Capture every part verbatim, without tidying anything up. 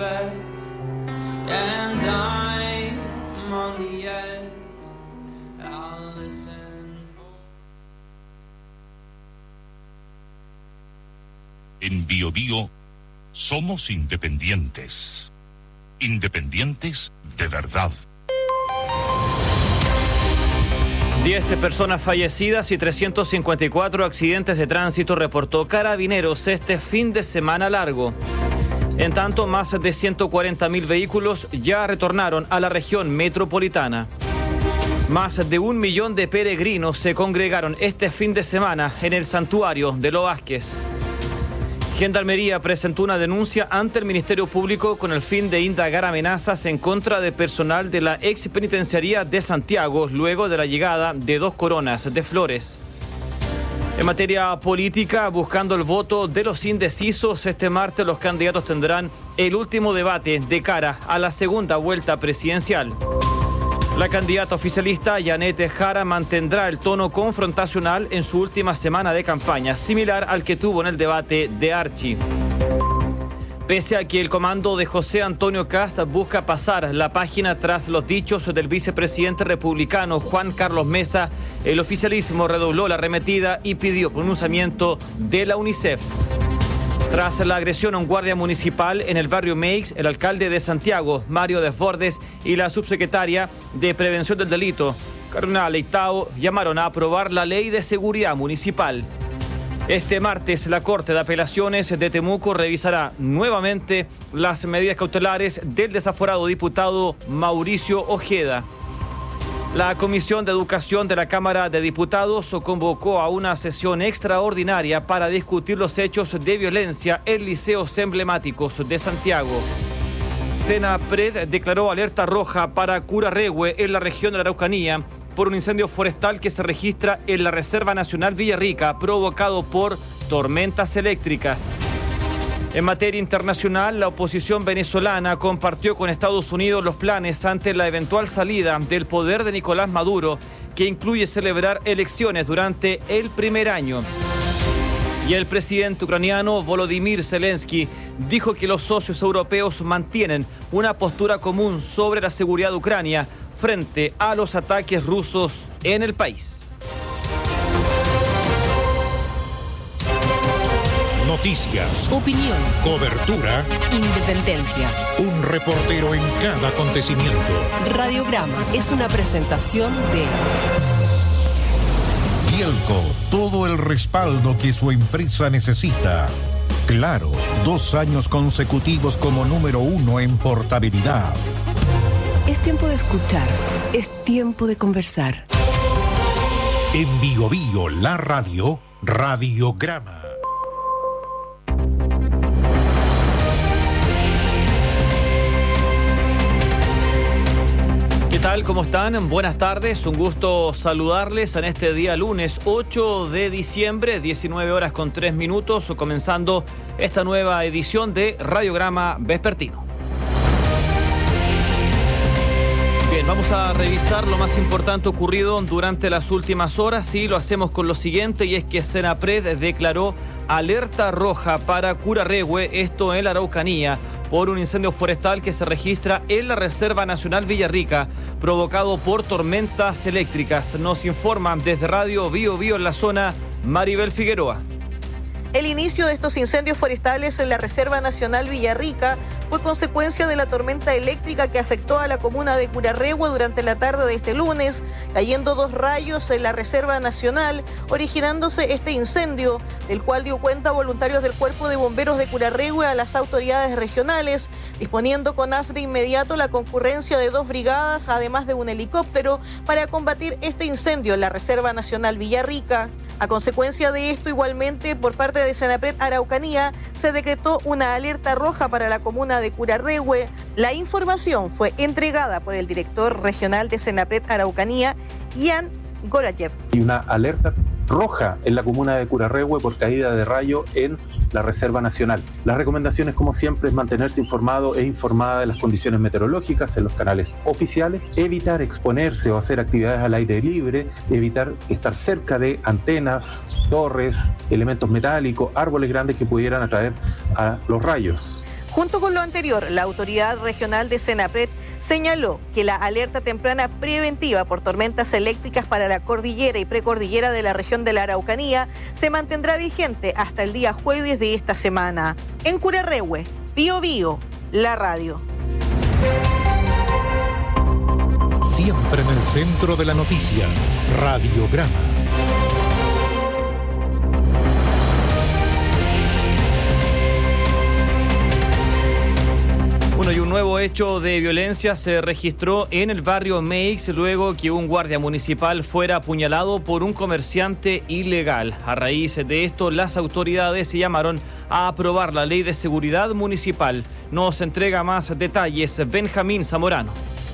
west, and I'm on the edge. I'll listen for... En Bio Bio somos independientes. Independientes de verdad. diez personas fallecidas y trescientos cincuenta y cuatro accidentes de tránsito reportó Carabineros este fin de semana largo. En tanto, más de ciento cuarenta mil vehículos ya retornaron a la región metropolitana. Más de un millón de peregrinos se congregaron este fin de semana en el santuario de Los Vázquez. Gendarmería presentó una denuncia ante el Ministerio Público con el fin de indagar amenazas en contra de personal de la ex penitenciaría de Santiago luego de la llegada de dos coronas de flores. En materia política, buscando el voto de los indecisos, este martes los candidatos tendrán el último debate de cara a la segunda vuelta presidencial. La candidata oficialista Yanette Jara mantendrá el tono confrontacional en su última semana de campaña, similar al que tuvo en el debate de Archi. Pese a que el comando de José Antonio Kast busca pasar la página tras los dichos del vicepresidente republicano Juan Carlos Mesa, el oficialismo redobló la arremetida y pidió pronunciamiento de la UNICEF. Tras la agresión a un guardia municipal en el barrio Meix, el alcalde de Santiago, Mario Desbordes, y la subsecretaria de Prevención del Delito, Carolina Leitao, llamaron a aprobar la ley de seguridad municipal. Este martes, la Corte de Apelaciones de Temuco revisará nuevamente las medidas cautelares del desaforado diputado Mauricio Ojeda. La Comisión de Educación de la Cámara de Diputados convocó a una sesión extraordinaria para discutir los hechos de violencia en liceos emblemáticos de Santiago. Senapred declaró alerta roja para Curarrehue en la región de la Araucanía por un incendio forestal que se registra en la Reserva Nacional Villarrica provocado por tormentas eléctricas. En materia internacional, la oposición venezolana compartió con Estados Unidos los planes ante la eventual salida del poder de Nicolás Maduro, que incluye celebrar elecciones durante el primer año. Y el presidente ucraniano Volodymyr Zelensky dijo que los socios europeos mantienen una postura común sobre la seguridad de Ucrania frente a los ataques rusos en el país. Noticias, opinión, cobertura, independencia. Un reportero en cada acontecimiento. Radiograma es una presentación de Bielco, todo el respaldo que su empresa necesita. Claro, dos años consecutivos como número uno en portabilidad. Es tiempo de escuchar, es tiempo de conversar. En Bio Bio, la radio, Radiograma. ¿Qué tal? ¿Cómo están? Buenas tardes, un gusto saludarles en este día lunes ocho de diciembre, diecinueve horas con tres minutos, comenzando esta nueva edición de Radiograma Vespertino. Bien, vamos a revisar lo más importante ocurrido durante las últimas horas y lo hacemos con lo siguiente, y es que Senapred declaró alerta roja para Curarrehue, esto en la Araucanía, por un incendio forestal que se registra en la Reserva Nacional Villarrica, provocado por tormentas eléctricas. Nos informan desde Radio Bio Bio en la zona Maribel Figueroa. El inicio de estos incendios forestales en la Reserva Nacional Villarrica fue consecuencia de la tormenta eléctrica que afectó a la comuna de Curarrehue durante la tarde de este lunes, cayendo dos rayos en la Reserva Nacional, originándose este incendio, del cual dio cuenta voluntarios del Cuerpo de Bomberos de Curarrehue a las autoridades regionales, disponiendo con A F de inmediato la concurrencia de dos brigadas, además de un helicóptero, para combatir este incendio en la Reserva Nacional Villarrica. A consecuencia de esto, igualmente, por parte de Senapred Araucanía, se decretó una alerta roja para la comuna de Curarrehue. La información fue entregada por el director regional de Senapred Araucanía, Ian Gorayev. Hay una alerta roja en la comuna de Curarrehue por caída de rayo en la Reserva Nacional. Las recomendaciones, como siempre, es mantenerse informado e informada de las condiciones meteorológicas en los canales oficiales, evitar exponerse o hacer actividades al aire libre, evitar estar cerca de antenas, torres, elementos metálicos, árboles grandes que pudieran atraer a los rayos. Junto con lo anterior, la autoridad regional de Senapred señaló que la alerta temprana preventiva por tormentas eléctricas para la cordillera y precordillera de la región de la Araucanía se mantendrá vigente hasta el día jueves de esta semana. En Curarrehue, Bío Bío, la radio. Siempre en el centro de la noticia, Radiograma. Bueno, y un nuevo hecho de violencia se registró en el barrio Meix luego que un guardia municipal fuera apuñalado por un comerciante ilegal. A raíz de esto, las autoridades se llamaron a aprobar la ley de seguridad municipal. Nos entrega más detalles Benjamín Zamorano.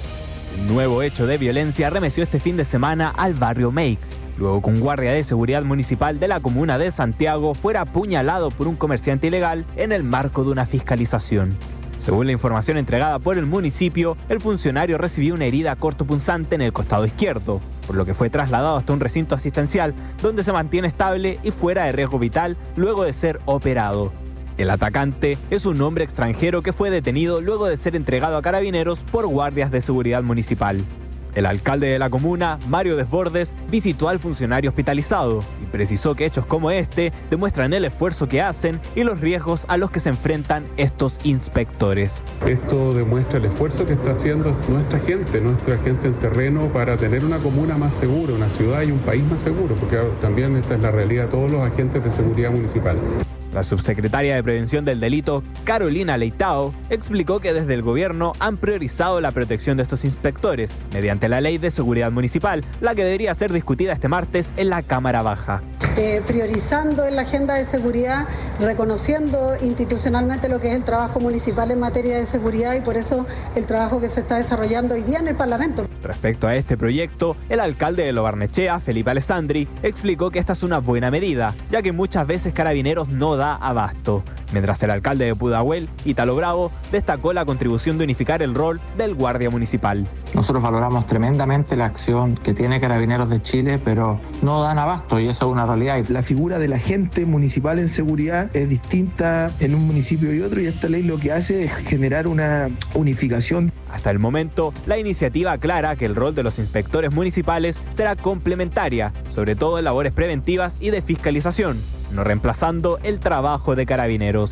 Un nuevo hecho de violencia arremeció este fin de semana al barrio Meix, luego que un guardia de seguridad municipal de la comuna de Santiago fuera apuñalado por un comerciante ilegal en el marco de una fiscalización. Según la información entregada por el municipio, el funcionario recibió una herida cortopunzante en el costado izquierdo, por lo que fue trasladado hasta un recinto asistencial donde se mantiene estable y fuera de riesgo vital luego de ser operado. El atacante es un hombre extranjero que fue detenido luego de ser entregado a carabineros por guardias de seguridad municipal. El alcalde de la comuna, Mario Desbordes, visitó al funcionario hospitalizado y precisó que hechos como este demuestran el esfuerzo que hacen y los riesgos a los que se enfrentan estos inspectores. Esto demuestra el esfuerzo que está haciendo nuestra gente, nuestra gente en terreno para tener una comuna más segura, una ciudad y un país más seguro, porque también esta es la realidad de todos los agentes de seguridad municipal. La subsecretaria de Prevención del Delito, Carolina Leitao, explicó que desde el gobierno han priorizado la protección de estos inspectores mediante la Ley de Seguridad Municipal, la que debería ser discutida este martes en la Cámara Baja. Eh, priorizando en la agenda de seguridad, reconociendo institucionalmente lo que es el trabajo municipal en materia de seguridad y por eso el trabajo que se está desarrollando hoy día en el Parlamento. Respecto a este proyecto, el alcalde de Lo Barnechea, Felipe Alessandri, explicó que esta es una buena medida, ya que muchas veces Carabineros no da abasto. Mientras el alcalde de Pudahuel, Ítalo Bravo, destacó la contribución de unificar el rol del guardia municipal. Nosotros valoramos tremendamente la acción que tiene Carabineros de Chile, pero no dan abasto y eso es una realidad. La figura del agente municipal en seguridad es distinta en un municipio y otro y esta ley lo que hace es generar una unificación. Hasta el momento, la iniciativa aclara que el rol de los inspectores municipales será complementaria, sobre todo en labores preventivas y de fiscalización, no reemplazando el trabajo de Carabineros.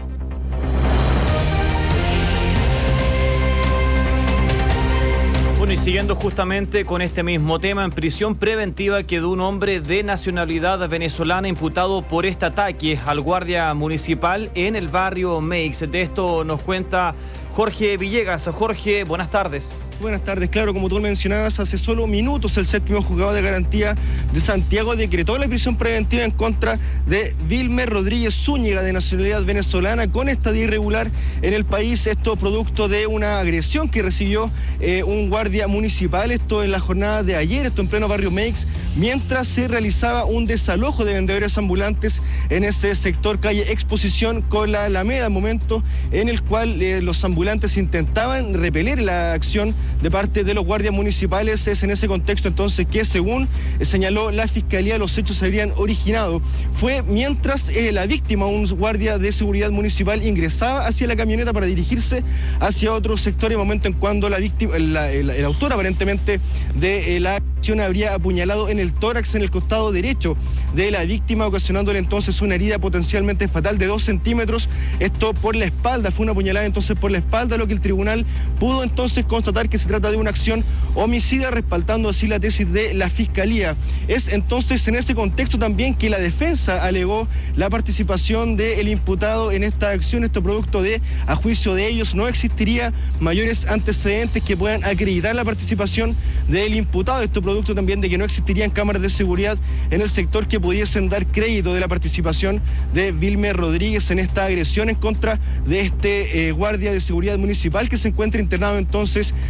Bueno, y siguiendo justamente con este mismo tema, en prisión preventiva quedó un hombre de nacionalidad venezolana imputado por este ataque al guardia municipal en el barrio Meix. De esto nos cuenta Jorge Villegas. Jorge, buenas tardes. Buenas tardes, claro, como tú mencionabas, hace solo minutos el séptimo juzgado de garantía de Santiago decretó la prisión preventiva en contra de Vilmer Rodríguez Zúñiga, de nacionalidad venezolana, con estadía irregular en el país. Esto producto de una agresión que recibió eh, un guardia municipal, esto en la jornada de ayer, esto en pleno barrio Meix, mientras se realizaba un desalojo de vendedores ambulantes en ese sector calle Exposición con la Alameda, momento en el cual eh, los ambulantes intentaban repeler la acción de parte de los guardias municipales. Es en ese contexto entonces que, según señaló la Fiscalía, los hechos se habrían originado. Fue mientras eh, la víctima, un guardia de seguridad municipal, ingresaba hacia la camioneta para dirigirse hacia otro sector, en el momento en cuando la víctima, la, el, el autor aparentemente de eh, la acción habría apuñalado en el tórax, en el costado derecho de la víctima, ocasionándole entonces una herida potencialmente fatal de dos centímetros, esto por la espalda. Fue una apuñalada entonces por la espalda, lo que el tribunal pudo entonces constatar que se trata de una acción homicida, respaldando así la tesis de la Fiscalía. Es entonces en ese contexto también que la defensa alegó la participación del imputado en esta acción. Esto producto de, a juicio de ellos, no existiría mayores antecedentes que puedan acreditar la participación del imputado. Esto producto también de que no existirían cámaras de seguridad en el sector que pudiesen dar crédito de la participación de Vilmer Rodríguez en esta agresión en contra de este eh, guardia de seguridad municipal, que se encuentra internado entonces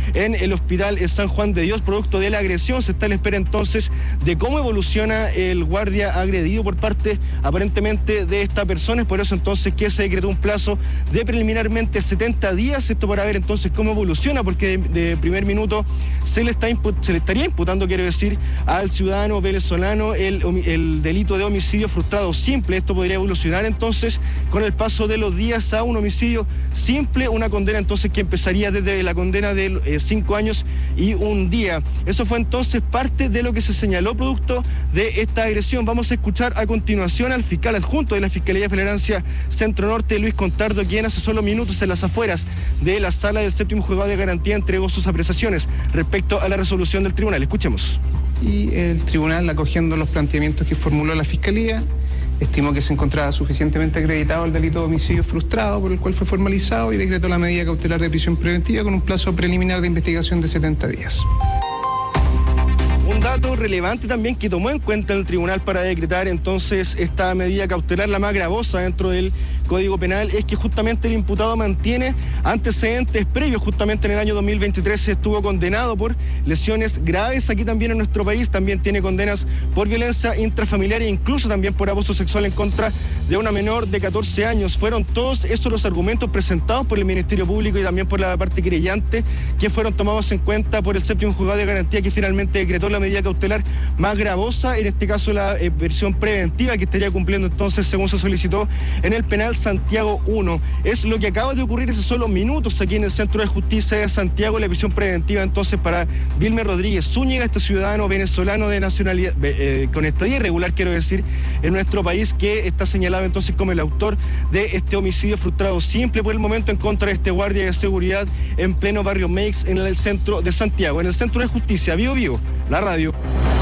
en el hospital San Juan de Dios, producto de la agresión. Se está a la espera entonces de cómo evoluciona el guardia agredido por parte aparentemente de esta persona. Es por eso entonces que se decretó un plazo de preliminarmente setenta días, esto para ver entonces cómo evoluciona, porque de, de primer minuto se le, está se le estaría imputando, quiero decir, al ciudadano venezolano el, el delito de homicidio frustrado simple. Esto podría evolucionar entonces con el paso de los días a un homicidio simple, una condena entonces que empezaría desde la condena de eh, cinco años y un día. Eso fue entonces parte de lo que se señaló producto de esta agresión. Vamos a escuchar a continuación al fiscal adjunto de la Fiscalía de Flagrancia Centro Norte, Luis Contardo, quien hace solo minutos en las afueras de la sala del séptimo juzgado de garantía entregó sus apreciaciones respecto a la resolución del tribunal. Escuchemos. Y el tribunal, acogiendo los planteamientos que formuló la Fiscalía, estimó que se encontraba suficientemente acreditado el delito de homicidio frustrado por el cual fue formalizado y decretó la medida cautelar de prisión preventiva con un plazo preliminar de investigación de setenta días. Un dato relevante también que tomó en cuenta el tribunal para decretar entonces esta medida cautelar, la más gravosa dentro del Código Penal, es que justamente el imputado mantiene antecedentes previos. Justamente en el año dos mil veintitrés se estuvo condenado por lesiones graves aquí también en nuestro país, también tiene condenas por violencia intrafamiliar e incluso también por abuso sexual en contra de una menor de catorce años. Fueron todos estos los argumentos presentados por el Ministerio Público y también por la parte querellante que fueron tomados en cuenta por el séptimo juzgado de garantía, que finalmente decretó la medida cautelar más gravosa, en este caso la eh, versión preventiva, que estaría cumpliendo entonces según se solicitó en el penal Santiago uno. Es lo que acaba de ocurrir hace solo minutos aquí en el Centro de Justicia de Santiago, la prisión preventiva entonces para Vilmer Rodríguez Zúñiga, este ciudadano venezolano de nacionalidad, eh, con estadía irregular, quiero decir, en nuestro país, que está señalado entonces como el autor de este homicidio frustrado simple por el momento en contra de este guardia de seguridad en pleno barrio Meix, en el centro de Santiago, en el Centro de Justicia. Vivo Vivo, la radio.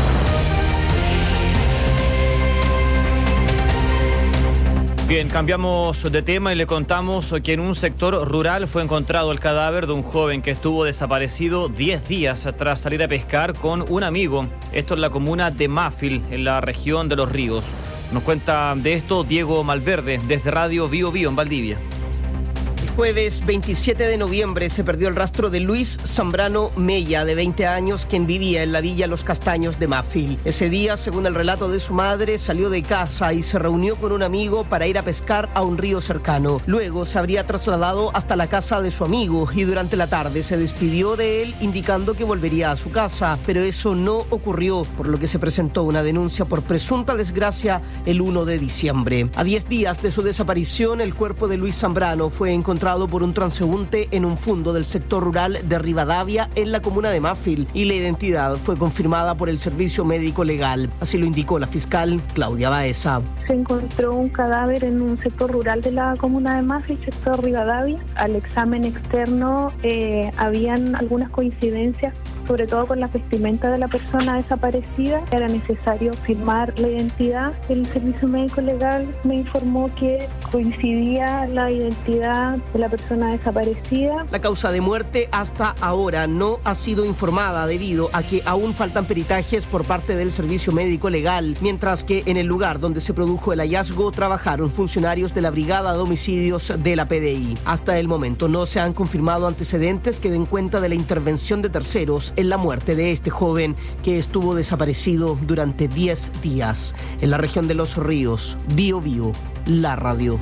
Bien, cambiamos de tema y le contamos que en un sector rural fue encontrado el cadáver de un joven que estuvo desaparecido diez días tras salir a pescar con un amigo. Esto en la comuna de Mafil, en la región de Los Ríos. Nos cuenta de esto Diego Malverde, desde Radio Bio Bio en Valdivia. Jueves veintisiete de noviembre se perdió el rastro de Luis Zambrano Mella, de veinte años, quien vivía en la villa Los Castaños de Mafil. Ese día, según el relato de su madre, salió de casa y se reunió con un amigo para ir a pescar a un río cercano. Luego se habría trasladado hasta la casa de su amigo y durante la tarde se despidió de él indicando que volvería a su casa, pero eso no ocurrió, por lo que se presentó una denuncia por presunta desgracia el uno de diciembre. A diez días de su desaparición, el cuerpo de Luis Zambrano fue encontrado por un transeúnte en un fundo del sector rural de Rivadavia, en la comuna de Mafil, y la identidad fue confirmada por el Servicio Médico Legal. Así lo indicó la fiscal Claudia Baeza. Se encontró un cadáver en un sector rural de la comuna de Mafil, sector Rivadavia. Al examen externo eh, habían algunas coincidencias, sobre todo con la vestimenta de la persona desaparecida. Era necesario firmar la identidad. El Servicio Médico Legal me informó que coincidía la identidad de la persona desaparecida. La causa de muerte hasta ahora no ha sido informada debido a que aún faltan peritajes por parte del Servicio Médico Legal, mientras que en el lugar donde se produjo el hallazgo trabajaron funcionarios de la Brigada de Homicidios de la P D I. Hasta el momento no se han confirmado antecedentes que den cuenta de la intervención de terceros en la muerte de este joven que estuvo desaparecido durante diez días. En la región de Los Ríos, Bio Bio, la radio.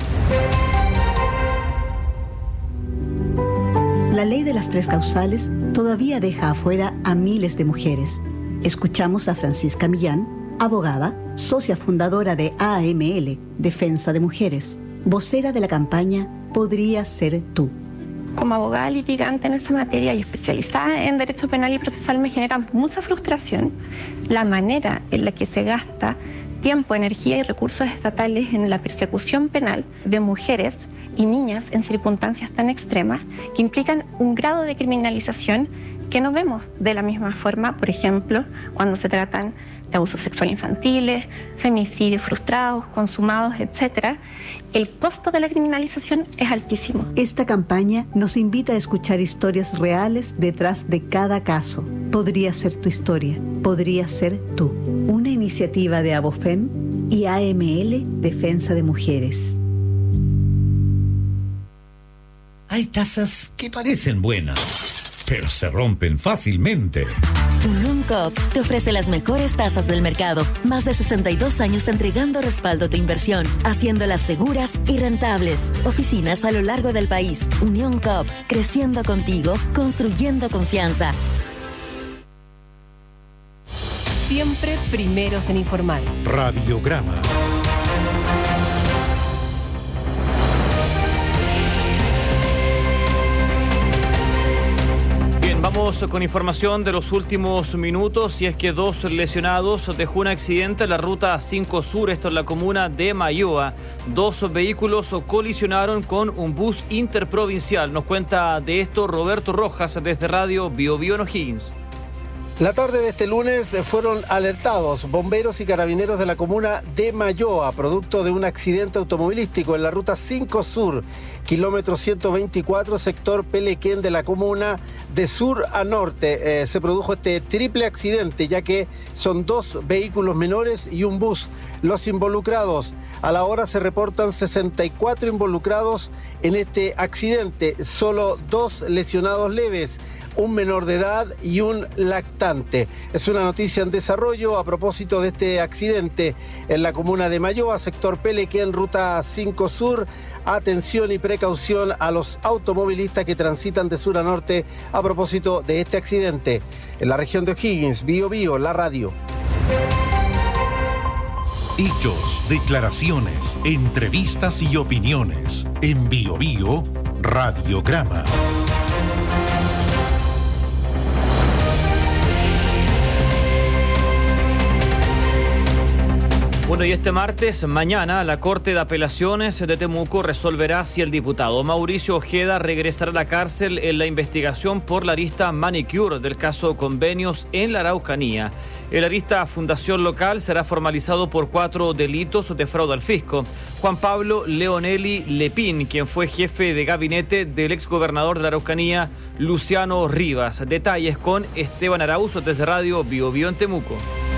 La ley de las tres causales todavía deja afuera a miles de mujeres. Escuchamos a Francisca Millán, abogada, socia fundadora de A M L, Defensa de Mujeres, vocera de la campaña Podría Ser Tú. Como abogada litigante en esa materia y especializada en derecho penal y procesal, me genera mucha frustración la manera en la que se gasta tiempo, energía y recursos estatales en la persecución penal de mujeres y niñas en circunstancias tan extremas que implican un grado de criminalización que no vemos de la misma forma, por ejemplo, cuando se tratan de abusos sexuales infantiles, femicidios frustrados, consumados, etcétera. El costo de la criminalización es altísimo. Esta campaña nos invita a escuchar historias reales detrás de cada caso. Podría ser tu historia, podría ser tú. Una iniciativa de Abofem y A M L, Defensa de Mujeres. Hay tazas que parecen buenas, pero se rompen fácilmente. Unión Coop te ofrece las mejores tasas del mercado. Más de sesenta y dos años entregando respaldo a tu inversión, haciéndolas seguras y rentables. Oficinas a lo largo del país. Unión Coop, creciendo contigo, construyendo confianza. Siempre primeros en informar. Radiograma. Vamos con información de los últimos minutos, y es que dos lesionados dejó un accidente en la ruta cinco Sur, esto en la comuna de Mayoa. Dos vehículos colisionaron con un bus interprovincial. Nos cuenta de esto Roberto Rojas desde Radio Bio Bio en O'Higgins. La tarde de este lunes fueron alertados bomberos y carabineros de la comuna de Mayoa, producto de un accidente automovilístico en la ruta cinco Sur, kilómetro ciento veinticuatro, sector Pelequén de la comuna. De sur a norte eh, se produjo este triple accidente, ya que son dos vehículos menores y un bus los involucrados. A la hora se reportan sesenta y cuatro involucrados en este accidente, solo dos lesionados leves, un menor de edad y un lactante. Es una noticia en desarrollo a propósito de este accidente en la comuna de Mayoa, sector Pelequén, ruta cinco Sur. Atención y precaución a los automovilistas que transitan de sur a norte a propósito de este accidente. En la región de O'Higgins, Bio Bio, la radio. Hechos, declaraciones, entrevistas y opiniones. En Bio Bio, Radiograma. Bueno, y este martes, mañana, la Corte de Apelaciones de Temuco resolverá si el diputado Mauricio Ojeda regresará a la cárcel en la investigación por la arista Manicure del caso Convenios en la Araucanía. El arista Fundación Local será formalizado por cuatro delitos de fraude al fisco. Juan Pablo Leonelli Lepín, quien fue jefe de gabinete del exgobernador de la Araucanía, Luciano Rivas. Detalles con Esteban Arauz desde Radio Bio Bio en Temuco.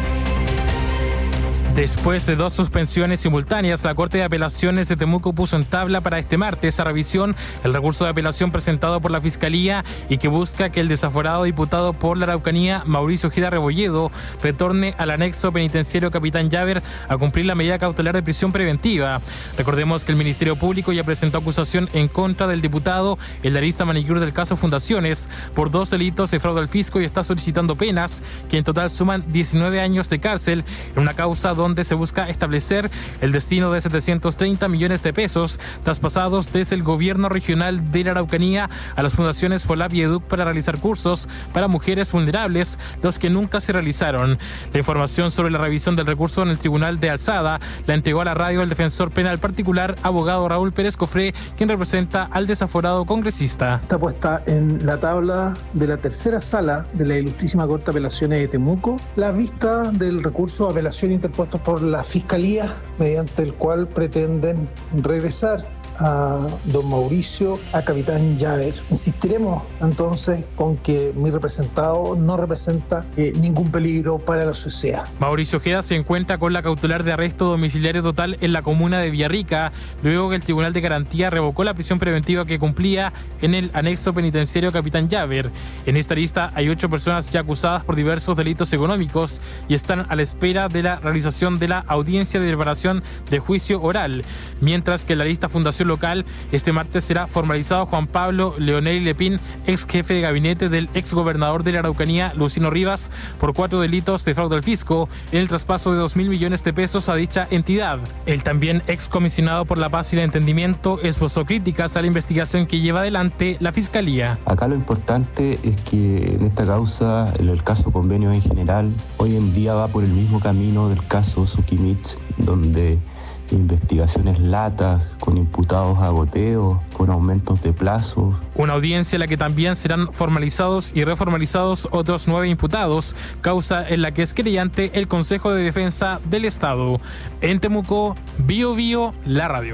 Después de dos suspensiones simultáneas, la Corte de Apelaciones de Temuco puso en tabla para este martes a revisión el recurso de apelación presentado por la Fiscalía y que busca que el desaforado diputado por la Araucanía, Mauricio Ojeda Rebolledo, retorne al anexo penitenciario Capitán Llaver a cumplir la medida cautelar de prisión preventiva. Recordemos que el Ministerio Público ya presentó acusación en contra del diputado en la lista manicure del caso Fundaciones por dos delitos de fraude al fisco y está solicitando penas que en total suman diecinueve años de cárcel en una causa donde donde se busca establecer el destino de setecientos treinta millones de pesos traspasados desde el gobierno regional de la Araucanía a las fundaciones FOLAP y EDUC para realizar cursos para mujeres vulnerables, los que nunca se realizaron. La información sobre la revisión del recurso en el Tribunal de Alzada la entregó a la radio el defensor penal particular, abogado Raúl Pérez Cofré, quien representa al desaforado congresista. Está puesta en la tabla de la tercera sala de la Ilustrísima Corte de Apelaciones de Temuco la vista del recurso de apelación interpuesto por la Fiscalía, mediante el cual pretenden regresar a don Mauricio a Capitán Llaver. Insistiremos entonces con que mi representado no representa eh, ningún peligro para la sociedad. Mauricio Ojeda se encuentra con la cautelar de arresto domiciliario total en la comuna de Villarrica, luego que el Tribunal de Garantía revocó la prisión preventiva que cumplía en el anexo penitenciario Capitán Llaver. En esta lista hay ocho personas ya acusadas por diversos delitos económicos y están a la espera de la realización de la audiencia de deliberación de juicio oral, mientras que en la lista Fundación Local, este martes será formalizado Juan Pablo Leonel Lepín, ex jefe de gabinete del ex gobernador de la Araucanía, Luciano Rivas, por cuatro delitos de fraude al fisco en el traspaso de dos mil millones de pesos a dicha entidad. El también ex comisionado por la paz y el entendimiento esbozó críticas a la investigación que lleva adelante la Fiscalía. Acá lo importante es que en esta causa, en el caso Convenio en general, hoy en día va por el mismo camino del caso Sokimich, donde investigaciones latas, con imputados a goteo, con aumentos de plazos. Una audiencia en la que también serán formalizados y reformalizados otros nueve imputados, causa en la que es querellante el Consejo de Defensa del Estado. En Temuco, Bio Bio, la radio.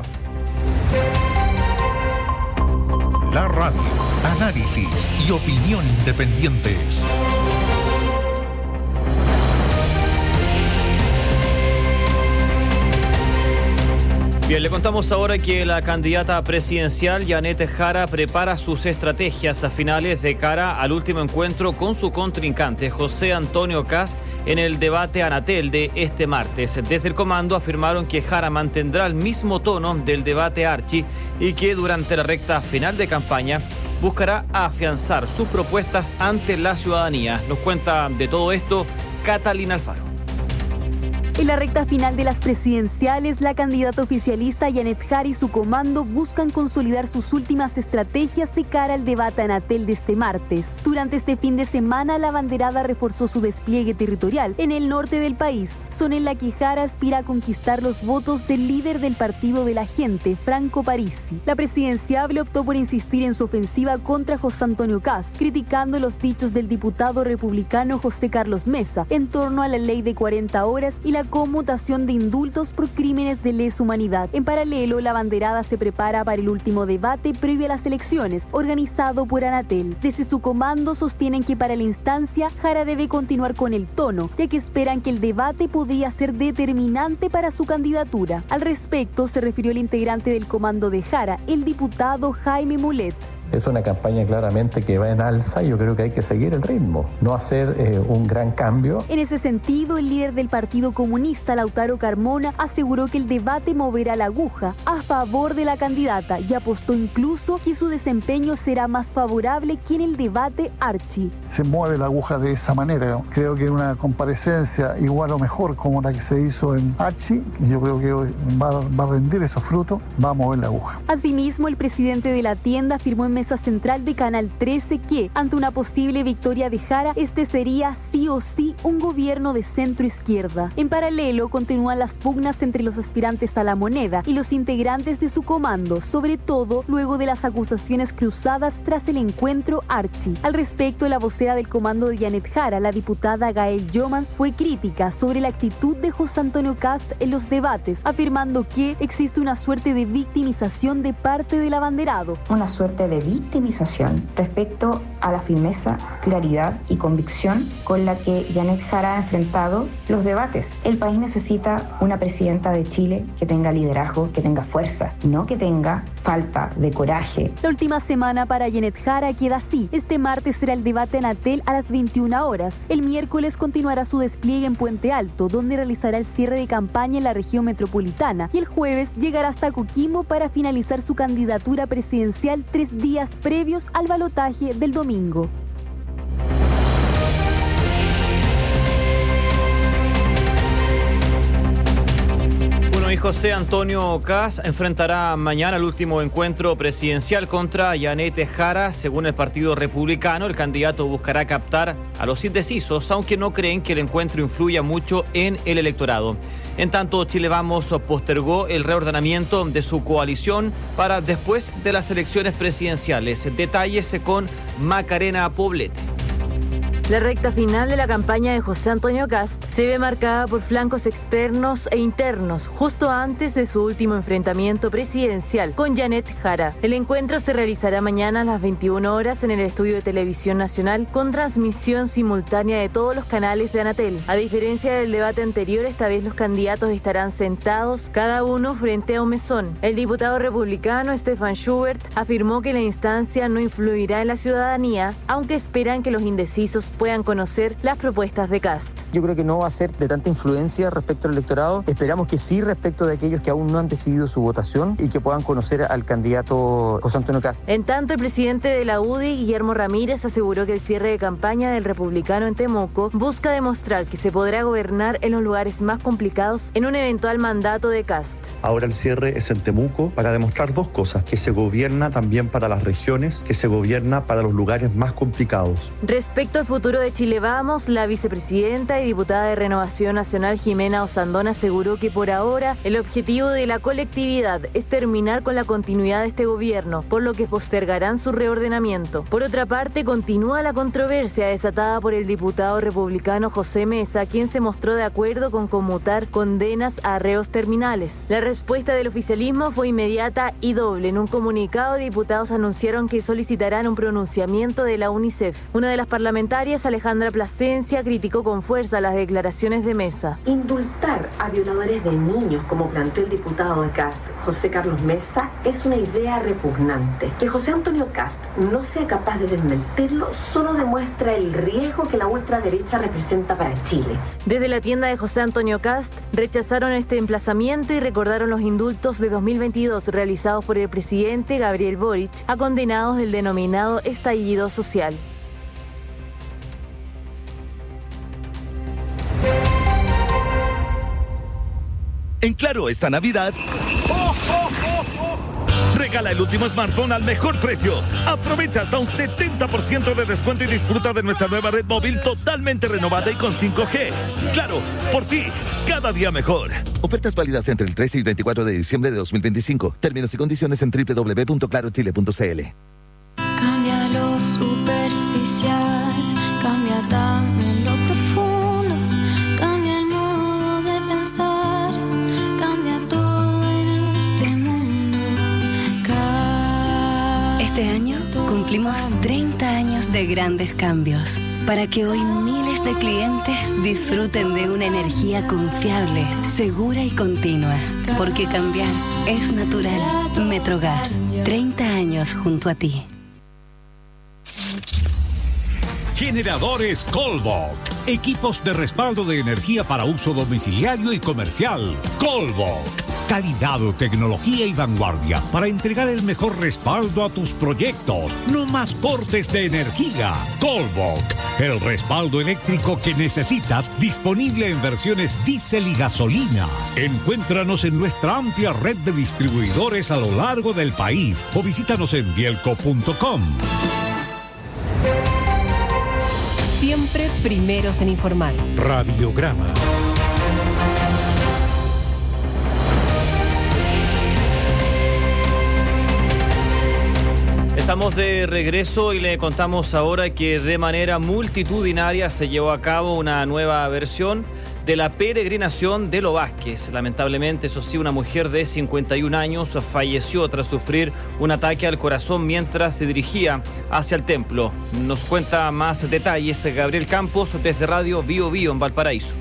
La radio, análisis y opinión independientes. Bien, le contamos ahora que la candidata presidencial Janet Jara prepara sus estrategias a finales de cara al último encuentro con su contrincante José Antonio Kast en el debate Anatel de este martes. Desde el comando afirmaron que Jara mantendrá el mismo tono del debate Archi y que durante la recta final de campaña buscará afianzar sus propuestas ante la ciudadanía. Nos cuenta de todo esto Catalina Alfaro. En la recta final de las presidenciales, la candidata oficialista Janet Jara y su comando buscan consolidar sus últimas estrategias de cara al debate Anatel de este martes. Durante este fin de semana, la abanderada reforzó su despliegue territorial en el norte del país, zona en la que Jara aspira a conquistar los votos del líder del Partido de la Gente, Franco Parisi. La presidenciable optó por insistir en su ofensiva contra José Antonio Kast, criticando los dichos del diputado republicano José Carlos Mesa en torno a la ley de cuarenta horas y la conmutación de indultos por crímenes de lesa humanidad. En paralelo, la abanderada se prepara para el último debate previo a las elecciones, organizado por Anatel. Desde su comando sostienen que para la instancia, Jara debe continuar con el tono, ya que esperan que el debate podría ser determinante para su candidatura. Al respecto, se refirió el integrante del comando de Jara, el diputado Jaime Mulet. Es una campaña claramente que va en alza y yo creo que hay que seguir el ritmo, no hacer eh, un gran cambio. En ese sentido, el líder del Partido Comunista, Lautaro Carmona, aseguró que el debate moverá la aguja a favor de la candidata y apostó incluso que su desempeño será más favorable que en el debate Archi. Se mueve la aguja de esa manera. Creo que una comparecencia igual o mejor como la que se hizo en Archi, yo creo que va, va a rendir esos frutos, va a mover la aguja. Asimismo, el presidente de la tienda afirmó en mesa central de Canal trece que, ante una posible victoria de Jara, este sería sí o sí un gobierno de centro izquierda. En paralelo, continúan las pugnas entre los aspirantes a la moneda y los integrantes de su comando, sobre todo luego de las acusaciones cruzadas tras el encuentro Archi. Al respecto, la vocera del comando de Janet Jara, la diputada Gael Yomans, fue crítica sobre la actitud de José Antonio Kast en los debates, afirmando que existe una suerte de victimización de parte del abanderado. Una suerte de victimización respecto a la firmeza, claridad y convicción con la que Janet Jara ha enfrentado los debates. El país necesita una presidenta de Chile que tenga liderazgo, que tenga fuerza, no que tenga falta de coraje. La última semana para Janet Jara queda así. Este martes será el debate Anatel a las veintiuna horas. El miércoles continuará su despliegue en Puente Alto, donde realizará el cierre de campaña en la región metropolitana. Y el jueves llegará hasta Coquimbo para finalizar su candidatura presidencial tres días previos al balotaje del domingo. Bueno, y José Antonio Kast enfrentará mañana el último encuentro presidencial contra Janet Jara. Según el Partido Republicano, el candidato buscará captar a los indecisos, aunque no creen que el encuentro influya mucho en el electorado. En tanto, Chile Vamos postergó el reordenamiento de su coalición para después de las elecciones presidenciales. Detalles con Macarena Poblete. La recta final de la campaña de José Antonio Kast se ve marcada por flancos externos e internos, justo antes de su último enfrentamiento presidencial con Janet Jara. El encuentro se realizará mañana a las veintiuna horas en el Estudio de Televisión Nacional con transmisión simultánea de todos los canales de Anatel. A diferencia del debate anterior, esta vez los candidatos estarán sentados, cada uno frente a un mesón. El diputado republicano Stefan Schubert afirmó que la instancia no influirá en la ciudadanía, aunque esperan que los indecisos puedan conocer las propuestas de Kast. Yo creo que no va a ser de tanta influencia respecto al electorado. Esperamos que sí respecto de aquellos que aún no han decidido su votación y que puedan conocer al candidato José Antonio Kast. En tanto, el presidente de la U D I, Guillermo Ramírez, aseguró que el cierre de campaña del republicano en Temuco busca demostrar que se podrá gobernar en los lugares más complicados en un eventual mandato de Kast. Ahora el cierre es en Temuco para demostrar dos cosas: que se gobierna también para las regiones, que se gobierna para los lugares más complicados. Respecto al futuro de Chile Vamos, la vicepresidenta y diputada de Renovación Nacional Jimena Osandón aseguró que por ahora el objetivo de la colectividad es terminar con la continuidad de este gobierno, por lo que postergarán su reordenamiento. Por otra parte, continúa la controversia desatada por el diputado republicano José Mesa, quien se mostró de acuerdo con conmutar condenas a reos terminales. La respuesta del oficialismo fue inmediata y doble. En un comunicado, diputados anunciaron que solicitarán un pronunciamiento de la UNICEF. Una de las parlamentarias, Alejandra Plasencia, criticó con fuerza a las declaraciones de Mesa. Indultar a violadores de niños, como planteó el diputado de Cast, José Carlos Mesa, es una idea repugnante. Que José Antonio Cast no sea capaz de desmentirlo solo demuestra el riesgo que la ultraderecha representa para Chile. Desde la tienda de José Antonio Cast rechazaron este emplazamiento y recordaron los indultos de dos mil veintidós realizados por el presidente Gabriel Boric a condenados del denominado estallido social. En Claro esta Navidad, ¡oh, oh, oh, oh! Regala el último smartphone al mejor precio. Aprovecha hasta un setenta por ciento de descuento y disfruta de nuestra nueva red móvil totalmente renovada y con cinco G. Claro, por ti, cada día mejor. Ofertas válidas entre el trece y veinticuatro de diciembre de dos mil veinticinco. Términos y condiciones en doble u doble u doble u punto claro chile punto c l. Cambia lo superficial, cambia también lo profundo, cambia el modo de pensar, cambia todo en este mundo. Este año cumplimos treinta años de grandes cambios, para que hoy miles de clientes disfruten de una energía confiable, segura y continua. Porque cambiar es natural. Metrogas, treinta años junto a ti. Generadores Colbok. Equipos de respaldo de energía para uso domiciliario y comercial. Colbok. Calidad, tecnología y vanguardia para entregar el mejor respaldo a tus proyectos. No más cortes de energía. Colbok. El respaldo eléctrico que necesitas, disponible en versiones diésel y gasolina. Encuéntranos en nuestra amplia red de distribuidores a lo largo del país o visítanos en bielco punto com. Siempre primeros en informar. Radiograma. Estamos de regreso y le contamos ahora que de manera multitudinaria se llevó a cabo una nueva versión de la peregrinación de Lo Vázquez. Lamentablemente, eso sí, una mujer de cincuenta y un años falleció tras sufrir un ataque al corazón mientras se dirigía hacia el templo. Nos cuenta más detalles Gabriel Campos desde Radio Bio Bio en Valparaíso.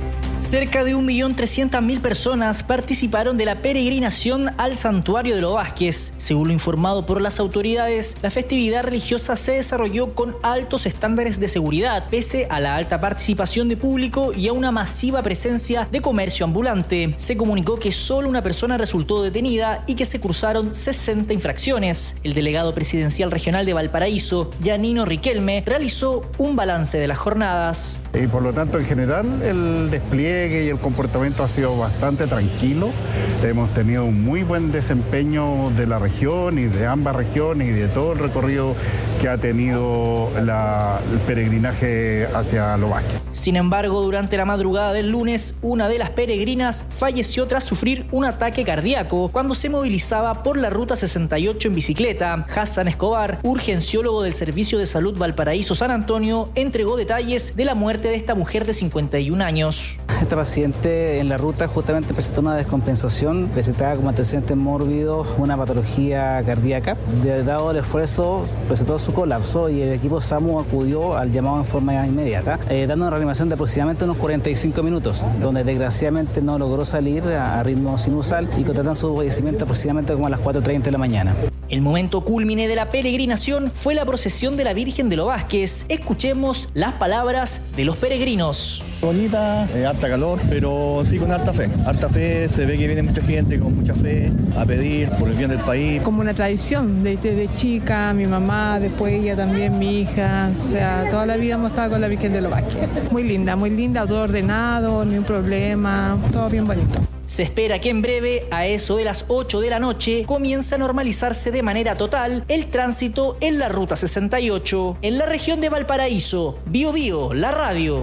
Cerca de un millón trescientas mil personas participaron de la peregrinación al santuario de Lo Vázquez. Según lo informado por las autoridades, la festividad religiosa se desarrolló con altos estándares de seguridad, pese a la alta participación de público y a una masiva presencia de comercio ambulante. Se comunicó que solo una persona resultó detenida y que se cursaron sesenta infracciones. El delegado presidencial regional de Valparaíso, Yanino Riquelme, realizó un balance de las jornadas. Y por lo tanto, en general, el despliegue y el comportamiento ha sido bastante tranquilo. Hemos tenido un muy buen desempeño de la región y de ambas regiones y de todo el recorrido que ha tenido la, el peregrinaje hacia Lo Vázquez. Sin embargo, durante la madrugada del lunes, una de las peregrinas falleció tras sufrir un ataque cardíaco cuando se movilizaba por la ruta sesenta y ocho en bicicleta. Hassan Escobar, urgenciólogo del Servicio de Salud Valparaíso San Antonio, entregó detalles de la muerte de esta mujer de cincuenta y un años. Esta paciente en la ruta justamente presentó una descompensación, presentaba como antecedentes mórbidos una patología cardíaca. De, dado el esfuerzo, presentó su colapso y el equipo SAMU acudió al llamado en forma inmediata, eh, dando una reanimación de aproximadamente unos cuarenta y cinco minutos, donde desgraciadamente no logró salir a, a ritmo sinusal y contrataron su fallecimiento aproximadamente como a las cuatro y treinta de la mañana. El momento cúlmine de la peregrinación fue la procesión de la Virgen de Lo Vázquez. Escuchemos las palabras de los peregrinos. Bonita, eh, harta calor, pero sí con harta fe. Harta fe, se ve que viene mucha gente con mucha fe a pedir por el bien del país. Como una tradición, desde de chica, mi mamá, después ella también, mi hija. O sea, toda la vida hemos estado con la Virgen de Lo Vázquez. Muy linda, muy linda, todo ordenado, ni un problema, todo bien bonito. Se espera que en breve, a eso de las ocho de la noche, comience a normalizarse de manera total el tránsito en la ruta sesenta y ocho. En la región de Valparaíso, Bio Bio, la radio.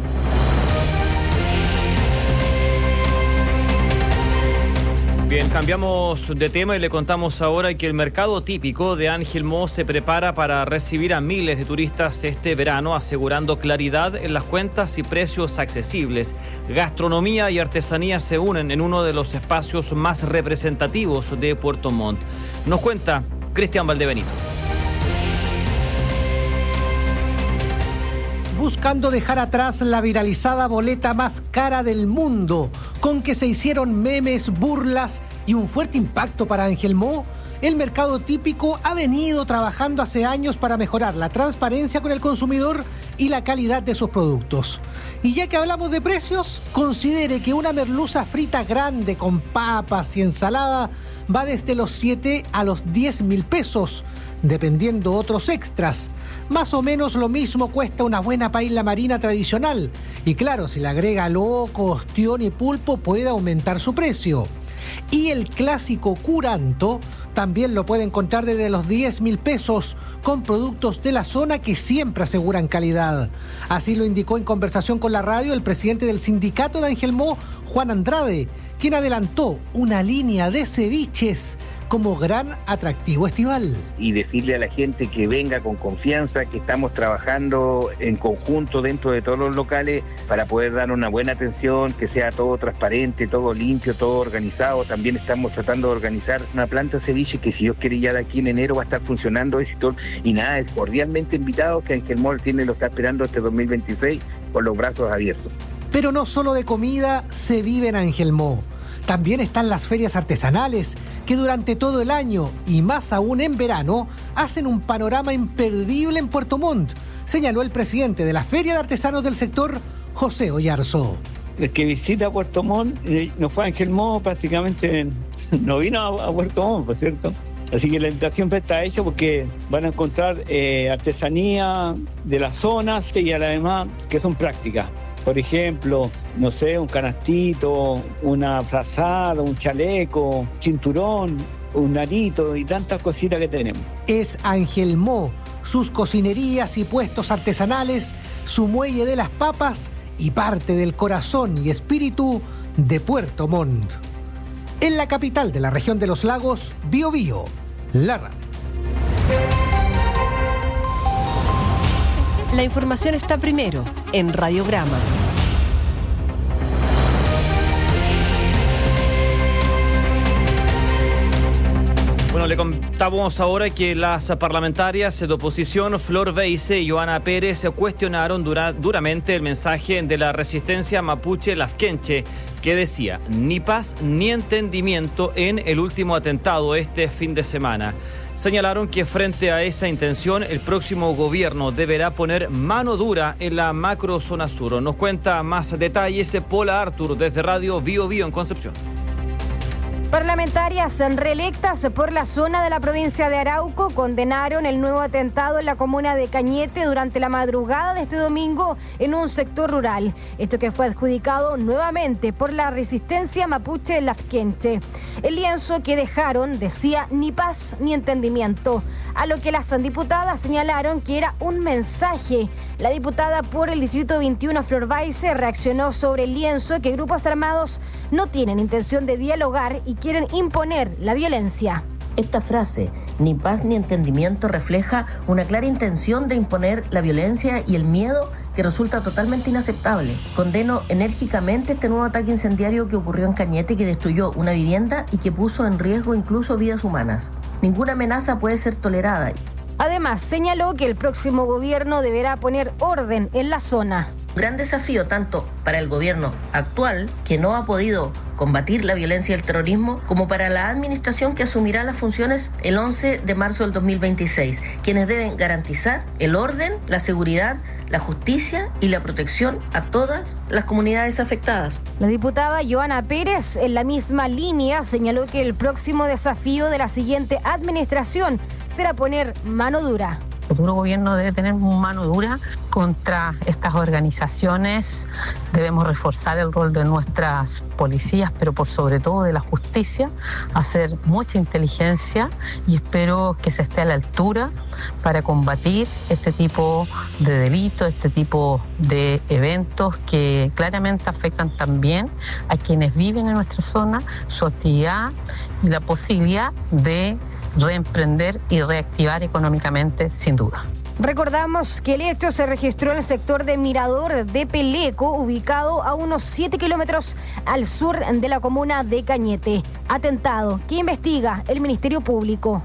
Bien, cambiamos de tema y le contamos ahora que el mercado típico de Ángel Mo se prepara para recibir a miles de turistas este verano, asegurando claridad en las cuentas y precios accesibles. Gastronomía y artesanía se unen en uno de los espacios más representativos de Puerto Montt. Nos cuenta Cristian Valdebenito. buscando dejar atrás la viralizada boleta más cara del mundo, con que se hicieron memes, burlas y un fuerte impacto para Angelmó, el mercado típico ha venido trabajando hace años para mejorar la transparencia con el consumidor y la calidad de sus productos. Y ya que hablamos de precios, considere que una merluza frita grande con papas y ensalada va desde los siete a los diez mil pesos, dependiendo otros extras. Más o menos lo mismo cuesta una buena paella marina tradicional. Y claro, si le agrega loco, ostión y pulpo, puede aumentar su precio. Y el clásico curanto también lo puede encontrar desde los diez mil pesos, con productos de la zona que siempre aseguran calidad. Así lo indicó en conversación con la radio el presidente del sindicato de Angelmó, Juan Andrade, quien adelantó una línea de ceviches como gran atractivo estival. Y decirle a la gente que venga con confianza, que estamos trabajando en conjunto dentro de todos los locales para poder dar una buena atención, que sea todo transparente, todo limpio, todo organizado. También estamos tratando de organizar una planta ceviche que, si Dios quiere, ya de aquí en enero va a estar funcionando. Y nada, es cordialmente invitado, que Angelmó tiene, lo está esperando este dos mil veintiséis con los brazos abiertos. Pero no solo de comida se vive en Angelmó. También están las ferias artesanales, que durante todo el año, y más aún en verano, hacen un panorama imperdible en Puerto Montt, señaló el presidente de la Feria de Artesanos del sector, José Oyarzo. El que visita Puerto Montt, no fue a Angelmó, prácticamente no vino a, a Puerto Montt, por cierto. Así que la invitación está hecha porque van a encontrar eh, artesanía de las zonas y además que son prácticas. Por ejemplo, no sé, un canastito, una frazada, un chaleco, cinturón, un arito y tantas cositas que tenemos. Es Angelmó, sus cocinerías y puestos artesanales, su muelle de las papas y parte del corazón y espíritu de Puerto Montt. En la capital de la región de los lagos, Biobío, la radio. La información está primero en Radiograma. Bueno, le contamos ahora que las parlamentarias de oposición Flor Beize y Joana Pérez cuestionaron dura, duramente el mensaje de la resistencia mapuche Lafkenche, que decía ni paz ni entendimiento en el último atentado este fin de semana. Señalaron que frente a esa intención, el próximo gobierno deberá poner mano dura en la macrozona sur. Nos cuenta más detalles Paula Artur desde Radio Bio Bio en Concepción. Parlamentarias reelectas por la zona de la provincia de Arauco condenaron el nuevo atentado en la comuna de Cañete durante la madrugada de este domingo en un sector rural. Esto que fue adjudicado nuevamente por la resistencia mapuche Lafkenche. El lienzo que dejaron decía ni paz ni entendimiento, a lo que las diputadas señalaron que era un mensaje. La diputada por el Distrito veintiuno, Flor Beize, reaccionó sobre el lienzo que grupos armados no tienen intención de dialogar y quieren imponer la violencia. Esta frase, ni paz ni entendimiento, refleja una clara intención de imponer la violencia y el miedo, que resulta totalmente inaceptable. Condeno enérgicamente este nuevo ataque incendiario que ocurrió en Cañete, que destruyó una vivienda y que puso en riesgo incluso vidas humanas. Ninguna amenaza puede ser tolerada. Además, señaló que el próximo gobierno deberá poner orden en la zona. Gran desafío tanto para el gobierno actual, que no ha podido combatir la violencia y el terrorismo, como para la administración que asumirá las funciones el once de marzo del dos mil veintiséis, quienes deben garantizar el orden, la seguridad, la justicia y la protección a todas las comunidades afectadas. La diputada Joana Pérez, en la misma línea, señaló que el próximo desafío de la siguiente administración será poner mano dura. El futuro gobierno debe tener mano dura contra estas organizaciones. Debemos reforzar el rol de nuestras policías, pero por sobre todo de la justicia, hacer mucha inteligencia, y espero que se esté a la altura para combatir este tipo de delitos, este tipo de eventos que claramente afectan también a quienes viven en nuestra zona, su actividad y la posibilidad de reemprender y reactivar económicamente, sin duda. Recordamos que el hecho se registró en el sector de Mirador de Peleco, ubicado a unos siete kilómetros al sur de la comuna de Cañete. Atentado que investiga el Ministerio Público.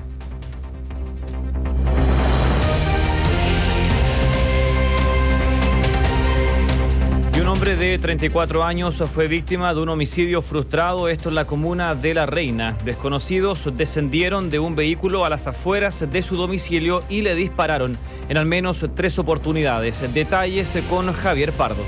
hombre de treinta y cuatro años fue víctima de un homicidio frustrado, esto en la comuna de La Reina. Desconocidos descendieron de un vehículo a las afueras de su domicilio y le dispararon en al menos tres oportunidades. Detalles con Javier Pardo.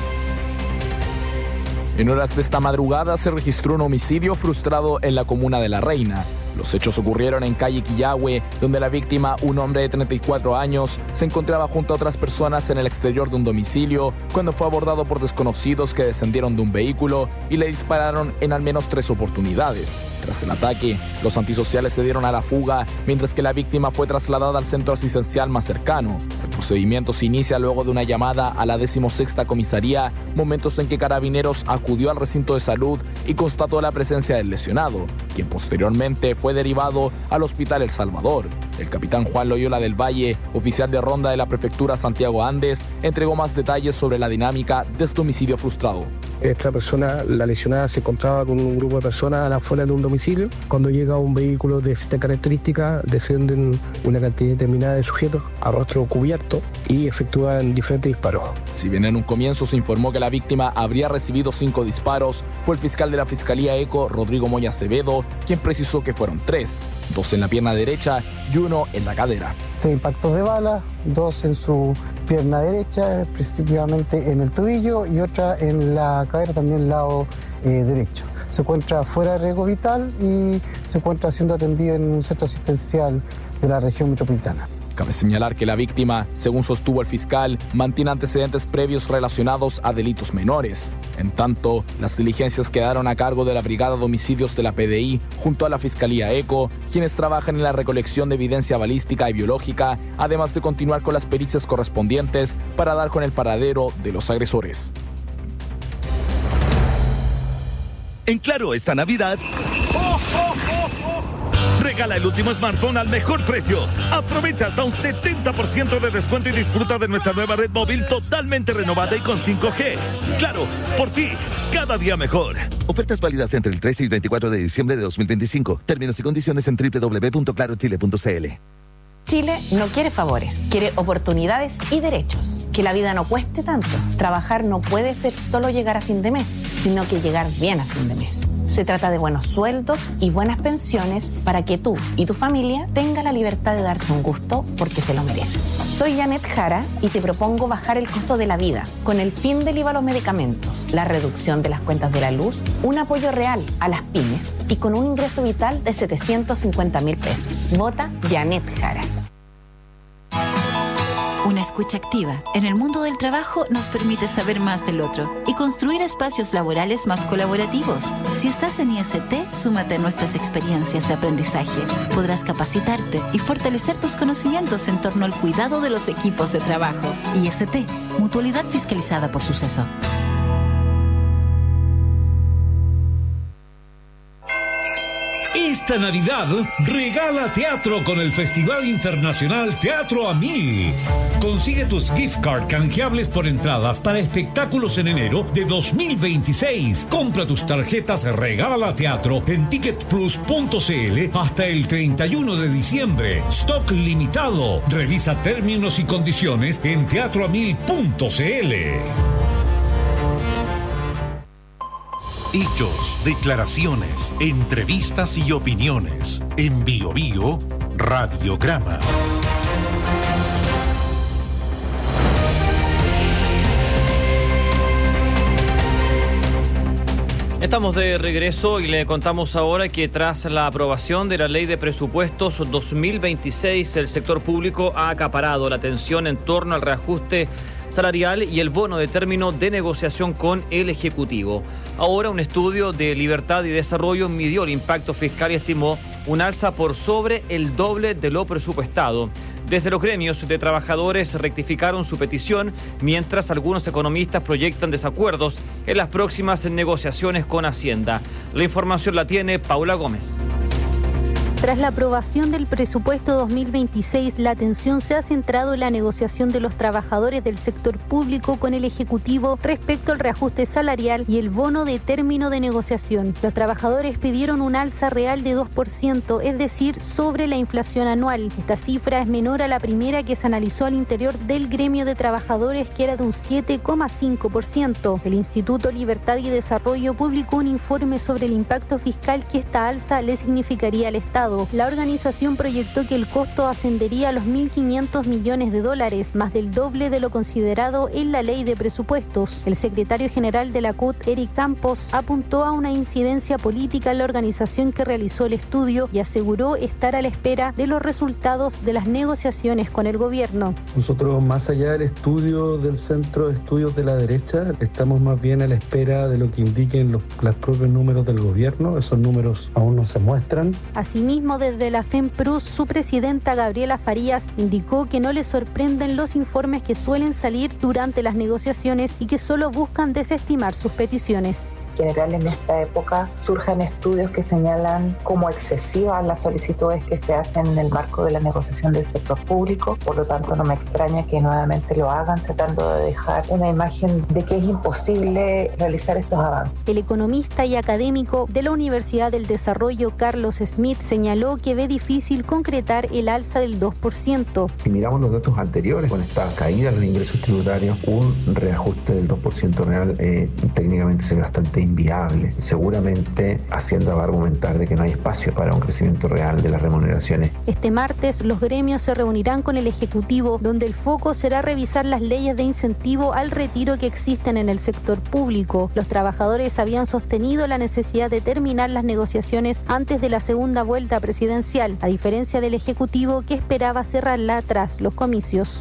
En horas de esta madrugada se registró un homicidio frustrado en la comuna de La Reina. Los hechos ocurrieron en calle Quillahue, donde la víctima, un hombre de treinta y cuatro años, se encontraba junto a otras personas en el exterior de un domicilio cuando fue abordado por desconocidos que descendieron de un vehículo y le dispararon en al menos tres oportunidades. Tras el ataque, los antisociales se dieron a la fuga, mientras que la víctima fue trasladada al centro asistencial más cercano. El procedimiento se inicia luego de una llamada a la decimosexta comisaría, momentos en que Carabineros acudió al recinto de salud y constató la presencia del lesionado, quien posteriormente fue derivado al Hospital El Salvador. El capitán Juan Loyola del Valle, oficial de ronda de la prefectura Santiago Andes, entregó más detalles sobre la dinámica de este homicidio frustrado. Esta persona, la lesionada, se encontraba con un grupo de personas a la afuera de un domicilio. Cuando llega un vehículo de esta característica, descienden una cantidad determinada de sujetos a rostro cubierto y efectúan diferentes disparos. Si bien en un comienzo se informó que la víctima habría recibido cinco disparos, fue el fiscal de la Fiscalía ECO, Rodrigo Moya Acevedo, quien precisó que fueron tres, dos en la pierna derecha y uno en la cadera. Tres impactos de bala, dos en su pierna derecha, principalmente en el tobillo, y otra en la cadera, también el lado eh, derecho. Se encuentra fuera de riesgo vital y se encuentra siendo atendido en un centro asistencial de la región metropolitana. Cabe señalar que la víctima, según sostuvo el fiscal, mantiene antecedentes previos relacionados a delitos menores. En tanto, las diligencias quedaron a cargo de la Brigada de Homicidios de la P D I junto a la Fiscalía ECO, quienes trabajan en la recolección de evidencia balística y biológica, además de continuar con las pericias correspondientes para dar con el paradero de los agresores. En Claro esta Navidad, ¡oh, oh, oh, oh! Regala el último smartphone al mejor precio. Aprovecha hasta un setenta por ciento de descuento y disfruta de nuestra nueva red móvil totalmente renovada y con cinco G. Claro, por ti, cada día mejor. Ofertas válidas entre el trece y el veinticuatro de diciembre de dos mil veinticinco. Términos y condiciones en doble u doble u doble u punto claro chile punto c l. Chile no quiere favores, quiere oportunidades y derechos. Que la vida no cueste tanto. Trabajar no puede ser solo llegar a fin de mes, sino que llegar bien a fin de mes. Se trata de buenos sueldos y buenas pensiones para que tú y tu familia tengan la libertad de darse un gusto porque se lo merecen. Soy Janet Jara y te propongo bajar el costo de la vida con el fin del I V A a los medicamentos, la reducción de las cuentas de la luz, un apoyo real a las pymes y con un ingreso vital de setecientos cincuenta mil pesos. Vota Janet Jara. Una escucha activa en el mundo del trabajo nos permite saber más del otro y construir espacios laborales más colaborativos. Si estás en I S T, súmate a nuestras experiencias de aprendizaje. Podrás capacitarte y fortalecer tus conocimientos en torno al cuidado de los equipos de trabajo. I S T, Mutualidad Fiscalizada por Suceso. Esta Navidad regala teatro con el Festival Internacional Teatro a Mil. Consigue tus gift card canjeables por entradas para espectáculos en enero de dos mil veintiséis. Compra tus tarjetas Regala Teatro en ticket plus punto c l hasta el treinta y uno de diciembre. Stock limitado. Revisa términos y condiciones en teatro a mil punto c l. Hechos, declaraciones, entrevistas y opiniones. En Bio Bio, Radiograma. Estamos de regreso y le contamos ahora que tras la aprobación de la Ley de Presupuestos dos mil veintiséis, el sector público ha acaparado la atención en torno al reajuste salarial y el bono de término de negociación con el Ejecutivo. Ahora un estudio de Libertad y Desarrollo midió el impacto fiscal y estimó un alza por sobre el doble de lo presupuestado. Desde los gremios de trabajadores rectificaron su petición, mientras algunos economistas proyectan desacuerdos en las próximas negociaciones con Hacienda. La información la tiene Paula Gómez. Tras la aprobación del presupuesto dos mil veintiséis, la atención se ha centrado en la negociación de los trabajadores del sector público con el Ejecutivo respecto al reajuste salarial y el bono de término de negociación. Los trabajadores pidieron un alza real de dos por ciento, es decir, sobre la inflación anual. Esta cifra es menor a la primera que se analizó al interior del gremio de trabajadores, que era de un siete coma cinco por ciento. El Instituto Libertad y Desarrollo publicó un informe sobre el impacto fiscal que esta alza le significaría al Estado. La organización proyectó que el costo ascendería a los mil quinientos millones de dólares, más del doble de lo considerado en la ley de presupuestos. El secretario general de la C U T, Eric Campos, apuntó a una incidencia política en la organización que realizó el estudio y aseguró estar a la espera de los resultados de las negociaciones con el gobierno. Nosotros, más allá del estudio del Centro de Estudios de la Derecha, estamos más bien a la espera de lo que indiquen los, los propios números del gobierno. Esos números aún no se muestran. Asimismo, desde la FEMPRUS, su presidenta Gabriela Farías indicó que no le sorprenden los informes que suelen salir durante las negociaciones y que solo buscan desestimar sus peticiones. En general, en esta época surgen estudios que señalan como excesivas las solicitudes que se hacen en el marco de la negociación del sector público. Por lo tanto, no me extraña que nuevamente lo hagan, tratando de dejar una imagen de que es imposible realizar estos avances. El economista y académico de la Universidad del Desarrollo, Carlos Smith, señaló que ve difícil concretar el alza del dos por ciento. Si miramos los datos anteriores, con esta caída de los ingresos tributarios, un reajuste del dos por ciento real eh, técnicamente se ve bastante inviable. Seguramente Hacienda va a argumentar de que no hay espacio para un crecimiento real de las remuneraciones. Este martes los gremios se reunirán con el Ejecutivo, donde el foco será revisar las leyes de incentivo al retiro que existen en el sector público. Los trabajadores habían sostenido la necesidad de terminar las negociaciones antes de la segunda vuelta presidencial, a diferencia del Ejecutivo, que esperaba cerrarla tras los comicios.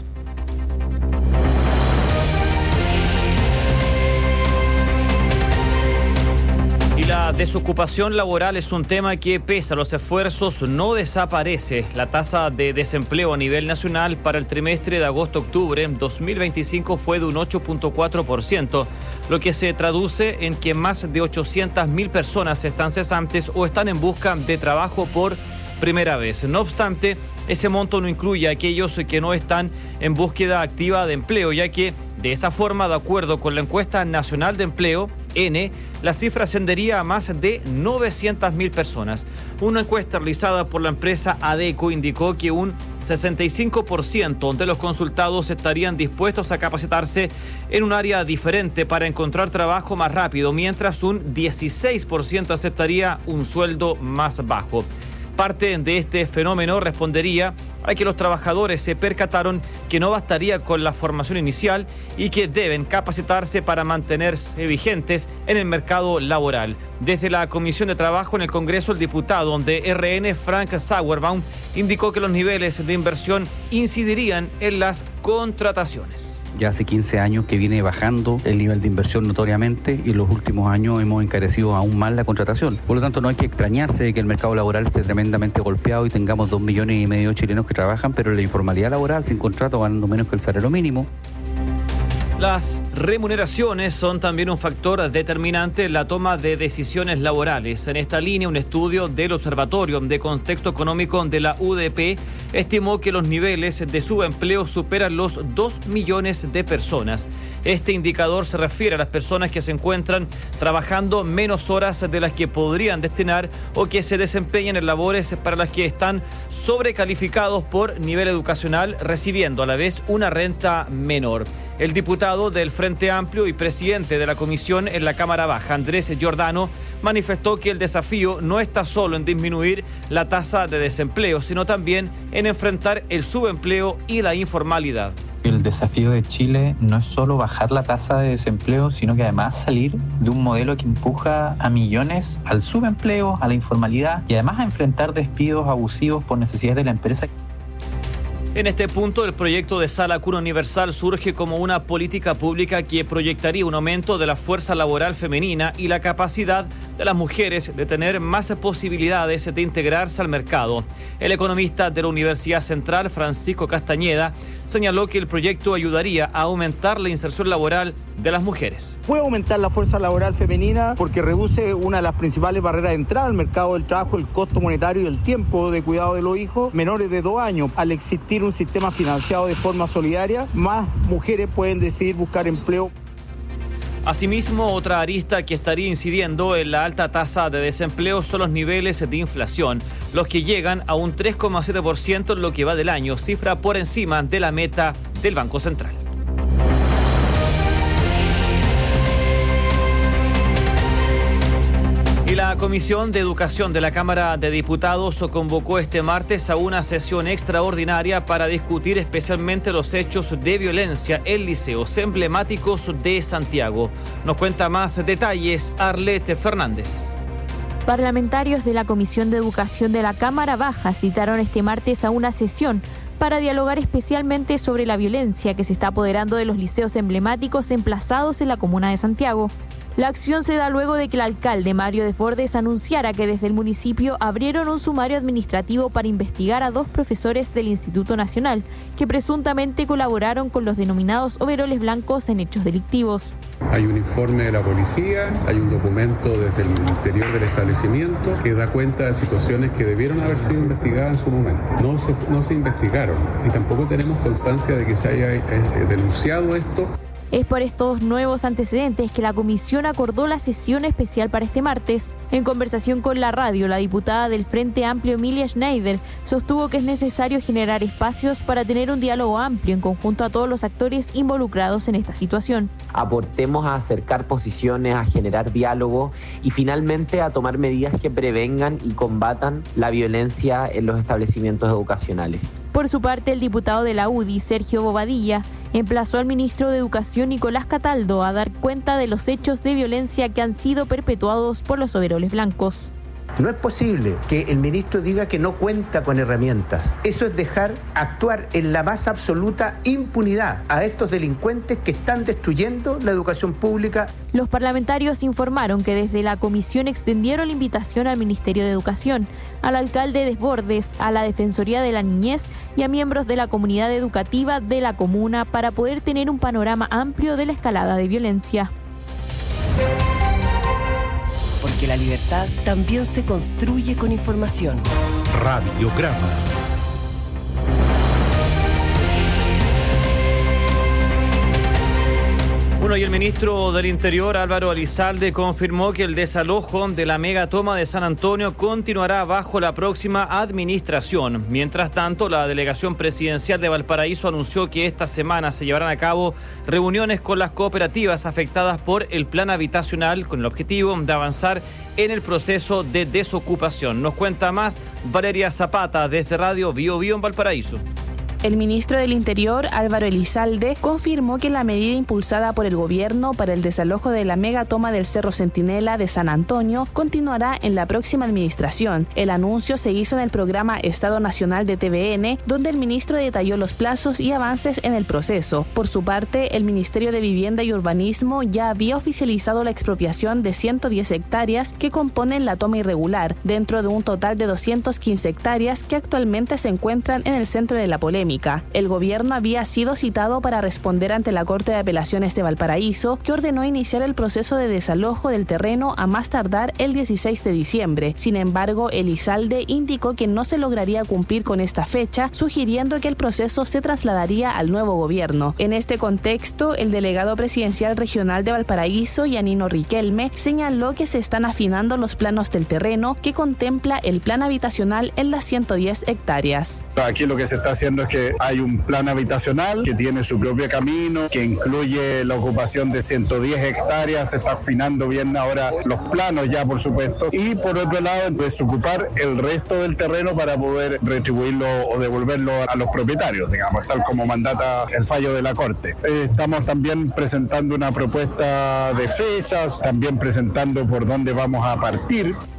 La desocupación laboral es un tema que, pese a los esfuerzos, no desaparece. La tasa de desempleo a nivel nacional para el trimestre de agosto-octubre dos mil veinticinco fue de un ocho punto cuatro por ciento, lo que se traduce en que más de ochocientas mil personas están cesantes o están en busca de trabajo por primera vez. No obstante, ese monto no incluye a aquellos que no están en búsqueda activa de empleo, ya que de esa forma, de acuerdo con la encuesta nacional de empleo, N, la cifra ascendería a más de novecientas mil personas. Una encuesta realizada por la empresa ADECO indicó que un sesenta y cinco por ciento de los consultados estarían dispuestos a capacitarse en un área diferente para encontrar trabajo más rápido, mientras un dieciséis por ciento aceptaría un sueldo más bajo. Parte de este fenómeno respondería a que los trabajadores se percataron que no bastaría con la formación inicial y que deben capacitarse para mantenerse vigentes en el mercado laboral. Desde la Comisión de Trabajo en el Congreso, el diputado de R N, Frank Sauerbaum, indicó que los niveles de inversión incidirían en las contrataciones. Ya hace quince años que viene bajando el nivel de inversión notoriamente y en los últimos años hemos encarecido aún más la contratación. Por lo tanto, no hay que extrañarse de que el mercado laboral esté tremendamente golpeado y tengamos dos millones y medio de chilenos que trabajan, pero en la informalidad laboral, sin contrato, ganando menos que el salario mínimo. Las remuneraciones son también un factor determinante en la toma de decisiones laborales. En esta línea, un estudio del Observatorio de Contexto Económico de la U D P estimó que los niveles de subempleo superan los dos millones de personas. Este indicador se refiere a las personas que se encuentran trabajando menos horas de las que podrían destinar o que se desempeñan en labores para las que están sobrecalificados por nivel educacional, recibiendo a la vez una renta menor. El diputado del Frente Amplio y presidente de la comisión en la Cámara Baja, Andrés Giordano, manifestó que el desafío no está solo en disminuir la tasa de desempleo, sino también en enfrentar el subempleo y la informalidad. El desafío de Chile no es solo bajar la tasa de desempleo, sino que además salir de un modelo que empuja a millones al subempleo, a la informalidad y además a enfrentar despidos abusivos por necesidades de la empresa. En este punto, el proyecto de Sala Cuna Universal surge como una política pública que proyectaría un aumento de la fuerza laboral femenina y la capacidad de las mujeres de tener más posibilidades de integrarse al mercado. El economista de la Universidad Central, Francisco Castañeda, señaló que el proyecto ayudaría a aumentar la inserción laboral de las mujeres. Puede aumentar la fuerza laboral femenina porque reduce una de las principales barreras de entrada al mercado del trabajo, el costo monetario y el tiempo de cuidado de los hijos menores de dos años. Al existir un sistema financiado de forma solidaria, más mujeres pueden decidir buscar empleo. Asimismo, otra arista que estaría incidiendo en la alta tasa de desempleo son los niveles de inflación, los que llegan a un tres coma siete por ciento en lo que va del año, cifra por encima de la meta del Banco Central. La Comisión de Educación de la Cámara de Diputados convocó este martes a una sesión extraordinaria para discutir especialmente los hechos de violencia en liceos emblemáticos de Santiago. Nos cuenta más detalles Arlette Fernández. Parlamentarios de la Comisión de Educación de la Cámara Baja citaron este martes a una sesión para dialogar especialmente sobre la violencia que se está apoderando de los liceos emblemáticos emplazados en la comuna de Santiago. La acción se da luego de que el alcalde Mario Desbordes anunciara que desde el municipio abrieron un sumario administrativo para investigar a dos profesores del Instituto Nacional que presuntamente colaboraron con los denominados overoles blancos en hechos delictivos. Hay un informe de la policía, hay un documento desde el interior del establecimiento que da cuenta de situaciones que debieron haber sido investigadas en su momento. No se, no se investigaron y tampoco tenemos constancia de que se haya eh, denunciado esto. Es por estos nuevos antecedentes que la comisión acordó la sesión especial para este martes. En conversación con la radio, la diputada del Frente Amplio Emilia Schneider sostuvo que es necesario generar espacios para tener un diálogo amplio en conjunto a todos los actores involucrados en esta situación. Aportemos a acercar posiciones, a generar diálogo y finalmente a tomar medidas que prevengan y combatan la violencia en los establecimientos educacionales. Por su parte, el diputado de la U D I, Sergio Bobadilla, emplazó al ministro de Educación, Nicolás Cataldo, a dar cuenta de los hechos de violencia que han sido perpetuados por los overoles blancos. No es posible que el ministro diga que no cuenta con herramientas. Eso es dejar actuar en la más absoluta impunidad a estos delincuentes que están destruyendo la educación pública. Los parlamentarios informaron que desde la comisión extendieron la invitación al Ministerio de Educación, al alcalde Desbordes, a la Defensoría de la Niñez y a miembros de la comunidad educativa de la comuna para poder tener un panorama amplio de la escalada de violencia. Porque la libertad también se construye con información. Radiograma. Bueno, y el ministro del Interior, Álvaro Elizalde, confirmó que el desalojo de la megatoma de San Antonio continuará bajo la próxima administración. Mientras tanto, la delegación presidencial de Valparaíso anunció que esta semana se llevarán a cabo reuniones con las cooperativas afectadas por el plan habitacional con el objetivo de avanzar en el proceso de desocupación. Nos cuenta más Valeria Zapata desde Radio Bio Bio en Valparaíso. El ministro del Interior, Álvaro Elizalde, confirmó que la medida impulsada por el gobierno para el desalojo de la megatoma del Cerro Centinela de San Antonio continuará en la próxima administración. El anuncio se hizo en el programa Estado Nacional de T V N, donde el ministro detalló los plazos y avances en el proceso. Por su parte, el Ministerio de Vivienda y Urbanismo ya había oficializado la expropiación de ciento diez hectáreas que componen la toma irregular, dentro de un total de doscientas quince hectáreas que actualmente se encuentran en el centro de la polémica. El gobierno había sido citado para responder ante la Corte de Apelaciones de Valparaíso, que ordenó iniciar el proceso de desalojo del terreno a más tardar el dieciséis de diciembre. Sin embargo, Elizalde indicó que no se lograría cumplir con esta fecha, sugiriendo que el proceso se trasladaría al nuevo gobierno. En este contexto, el delegado presidencial regional de Valparaíso, Yanino Riquelme, señaló que se están afinando los planos del terreno que contempla el plan habitacional en las ciento diez hectáreas. Aquí lo que se está haciendo es que hay un plan habitacional que tiene su propio camino, que incluye la ocupación de ciento diez hectáreas, se está afinando bien ahora los planos ya, por supuesto, y por otro lado desocupar el resto del terreno para poder retribuirlo o devolverlo a los propietarios, digamos, tal como mandata el fallo de la Corte. Estamos también presentando una propuesta de fechas, también presentando por dónde vamos a partir.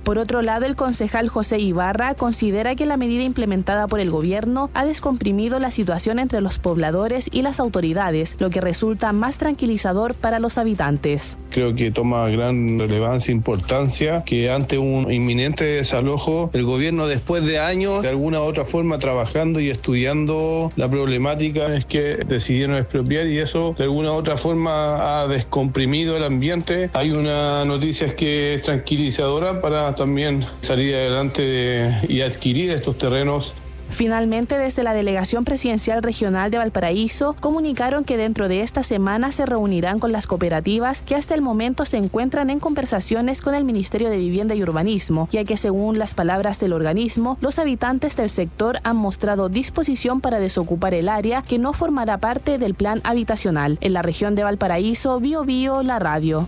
Por otro lado, el concejal José Ibarra considera que la medida implementada por el gobierno ha descomprimido la situación entre los pobladores y las autoridades, lo que resulta más tranquilizador para los habitantes. Creo que toma gran relevancia e importancia que ante un inminente desalojo, el gobierno, después de años de alguna u otra forma trabajando y estudiando la problemática, es que decidieron expropiar, y eso de alguna u otra forma ha descomprimido el ambiente. Hay una noticia que es tranquilizadora para también salir adelante de, y adquirir estos terrenos. Finalmente, desde la Delegación Presidencial Regional de Valparaíso, comunicaron que dentro de esta semana se reunirán con las cooperativas que hasta el momento se encuentran en conversaciones con el Ministerio de Vivienda y Urbanismo, ya que según las palabras del organismo, los habitantes del sector han mostrado disposición para desocupar el área que no formará parte del plan habitacional. En la región de Valparaíso, Bio Bio, la radio.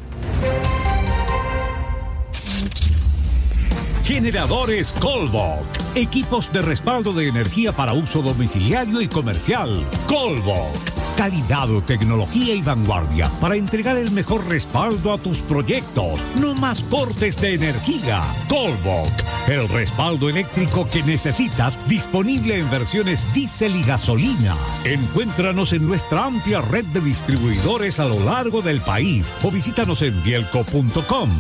Generadores Colbok. Equipos de respaldo de energía para uso domiciliario y comercial. Colbok. Calidad, tecnología y vanguardia para entregar el mejor respaldo a tus proyectos. No más cortes de energía. Colbok. El respaldo eléctrico que necesitas, disponible en versiones diésel y gasolina. Encuéntranos en nuestra amplia red de distribuidores a lo largo del país o visítanos en bielco punto com.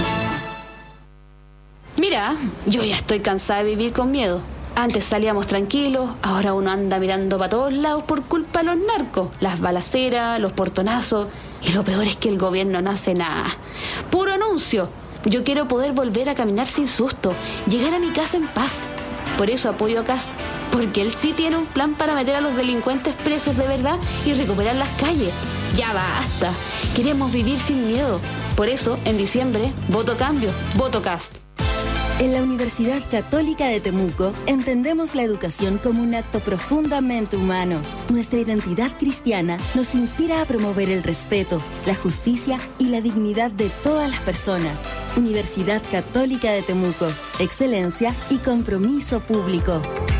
Mira, yo ya estoy cansada de vivir con miedo. Antes salíamos tranquilos, ahora uno anda mirando para todos lados por culpa de los narcos, las balaceras, los portonazos, y lo peor es que el gobierno no hace nada. Puro anuncio. Yo quiero poder volver a caminar sin susto, llegar a mi casa en paz. Por eso apoyo a Kast, porque él sí tiene un plan para meter a los delincuentes presos de verdad y recuperar las calles. Ya basta, queremos vivir sin miedo. Por eso, en diciembre, voto cambio, voto Kast. En la Universidad Católica de Temuco entendemos la educación como un acto profundamente humano. Nuestra identidad cristiana nos inspira a promover el respeto, la justicia y la dignidad de todas las personas. Universidad Católica de Temuco, excelencia y compromiso público.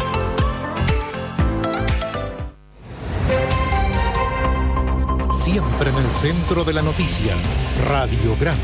Siempre en el centro de la noticia, Radiograma.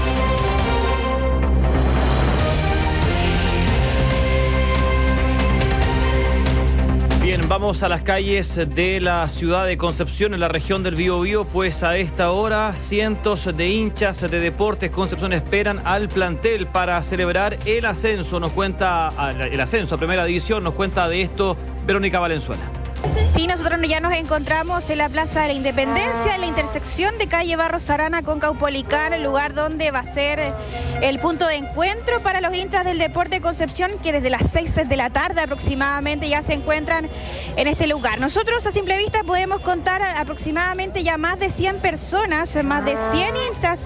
Bien, vamos a las calles de la ciudad de Concepción, en la región del Biobío, pues a esta hora cientos de hinchas de Deportes Concepción esperan al plantel para celebrar el ascenso. Nos cuenta, el ascenso a Primera División, nos cuenta de esto Verónica Valenzuela. Sí, nosotros ya nos encontramos en la Plaza de la Independencia, en la intersección de calle Barros Arana con Caupolicán, el lugar donde va a ser el punto de encuentro para los hinchas del Deporte Concepción, que desde las seis de la tarde aproximadamente ya se encuentran en este lugar. Nosotros a simple vista podemos contar aproximadamente ya más de cien personas, más de cien hinchas,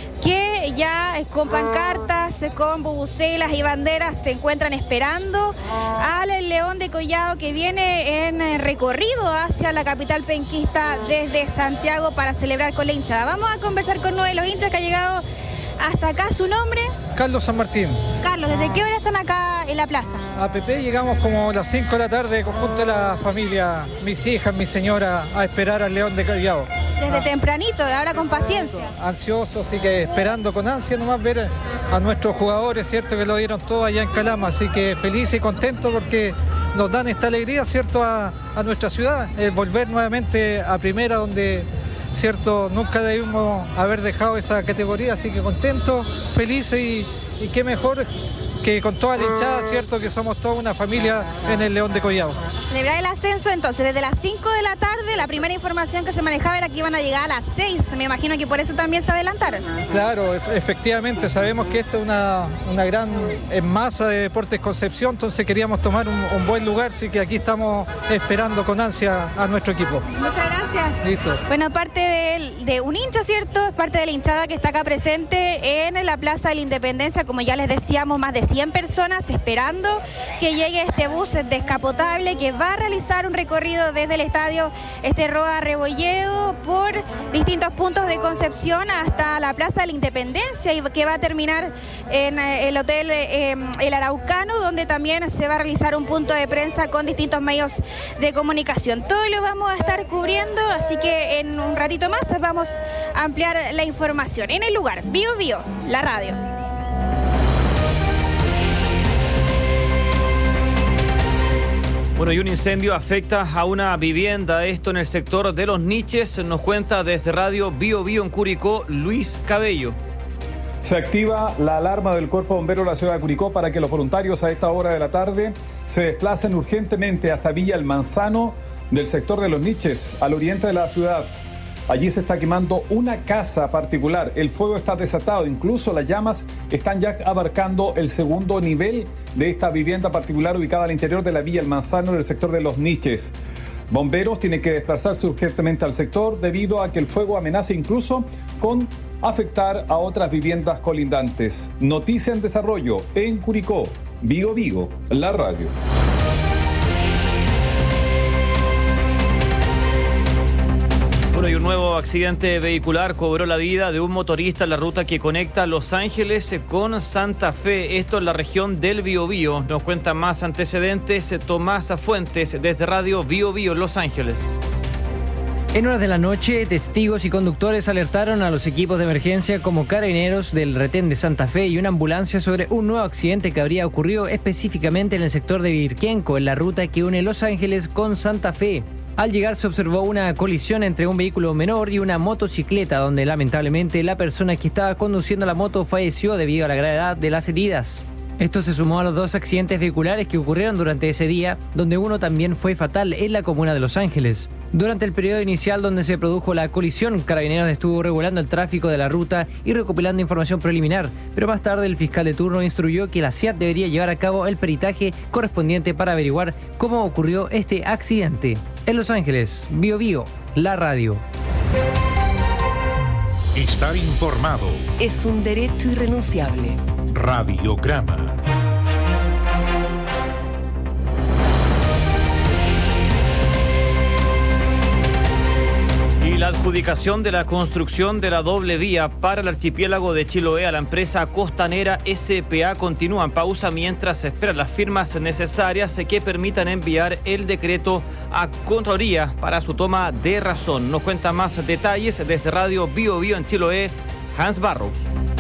que ya con pancartas, con bubucelas y banderas se encuentran esperando al León de Collado, que viene en recorrido hacia la capital penquista desde Santiago para celebrar con la hinchada. Vamos a conversar con uno de los hinchas que ha llegado hasta acá. ¿Su nombre? Carlos San Martín. Carlos, ¿desde qué hora están acá en la plaza? A Pepe llegamos como a las cinco de la tarde junto a la familia, mis hijas, mi señora, a esperar al León de Collado. Desde ah. tempranito, ahora con paciencia. Ansioso, así que esperando con ansia nomás ver a nuestros jugadores, ¿cierto? Que lo dieron todo allá en Calama, así que feliz y contento porque nos dan esta alegría, ¿cierto? A, a nuestra ciudad, eh, volver nuevamente a primera, donde, ¿cierto? Nunca debimos haber dejado esa categoría, así que contento, feliz y, y qué mejor que con toda la hinchada, ¿cierto? Que somos toda una familia en el León de Collado. Celebrar el ascenso entonces desde las cinco de la tarde. La primera información que se manejaba era que iban a llegar a las seis. Me imagino que por eso también se adelantaron. Claro, efectivamente, sabemos que esto es una, una gran masa de Deportes Concepción, entonces queríamos tomar un, un buen lugar, así que aquí estamos esperando con ansia a nuestro equipo. Muchas gracias. Listo. Bueno, parte de, de un hincha, ¿cierto? Es parte de la hinchada que está acá presente en la Plaza de la Independencia, como ya les decíamos, más de cien personas esperando que llegue este bus descapotable que va a realizar un recorrido desde el estadio este Roa Rebolledo por distintos puntos de Concepción hasta la Plaza de la Independencia, y que va a terminar en el Hotel eh, El Araucano, donde también se va a realizar un punto de prensa con distintos medios de comunicación. Todo lo vamos a estar cubriendo, así que en un ratito más vamos a ampliar la información. En el lugar, Bio Bio, la radio. Bueno, y un incendio afecta a una vivienda, esto en el sector de Los Niches, nos cuenta desde Radio Bio Bio en Curicó, Luis Cabello. Se activa la alarma del Cuerpo Bombero de la ciudad de Curicó para que los voluntarios a esta hora de la tarde se desplacen urgentemente hasta Villa El Manzano del sector de Los Niches, al oriente de la ciudad. Allí se está quemando una casa particular, el fuego está desatado, incluso las llamas están ya abarcando el segundo nivel de esta vivienda particular ubicada al interior de la Villa El Manzano del sector de Los Niches. Bomberos tienen que desplazarse urgentemente al sector debido a que el fuego amenaza incluso con afectar a otras viviendas colindantes. Noticia en desarrollo en Curicó, Bio Bio, la radio. Y un nuevo accidente vehicular cobró la vida de un motorista en la ruta que conecta Los Ángeles con Santa Fe, esto en la región del Biobío. Nos cuenta más antecedentes Tomás Fuentes desde Radio Bio Bio Los Ángeles. En horas de la noche, testigos y conductores alertaron a los equipos de emergencia como Carabineros del retén de Santa Fe y una ambulancia sobre un nuevo accidente que habría ocurrido específicamente en el sector de Virquenco, en la ruta que une Los Ángeles con Santa Fe. Al llegar se observó una colisión entre un vehículo menor y una motocicleta, donde lamentablemente la persona que estaba conduciendo la moto falleció debido a la gravedad de las heridas. Esto se sumó a los dos accidentes vehiculares que ocurrieron durante ese día, donde uno también fue fatal en la comuna de Los Ángeles. Durante el periodo inicial donde se produjo la colisión, Carabineros estuvo regulando el tráfico de la ruta y recopilando información preliminar, pero más tarde el fiscal de turno instruyó que la C I A T debería llevar a cabo el peritaje correspondiente para averiguar cómo ocurrió este accidente. En Los Ángeles, Bio Bio, la radio. Estar informado es un derecho irrenunciable. Radiograma. Y la adjudicación de la construcción de la doble vía para el archipiélago de Chiloé a la empresa costanera S P A continúa en pausa mientras se esperan las firmas necesarias que permitan enviar el decreto a Contraloría para su toma de razón. Nos cuenta más detalles desde Radio Bio Bio en Chiloé, Hans Barros.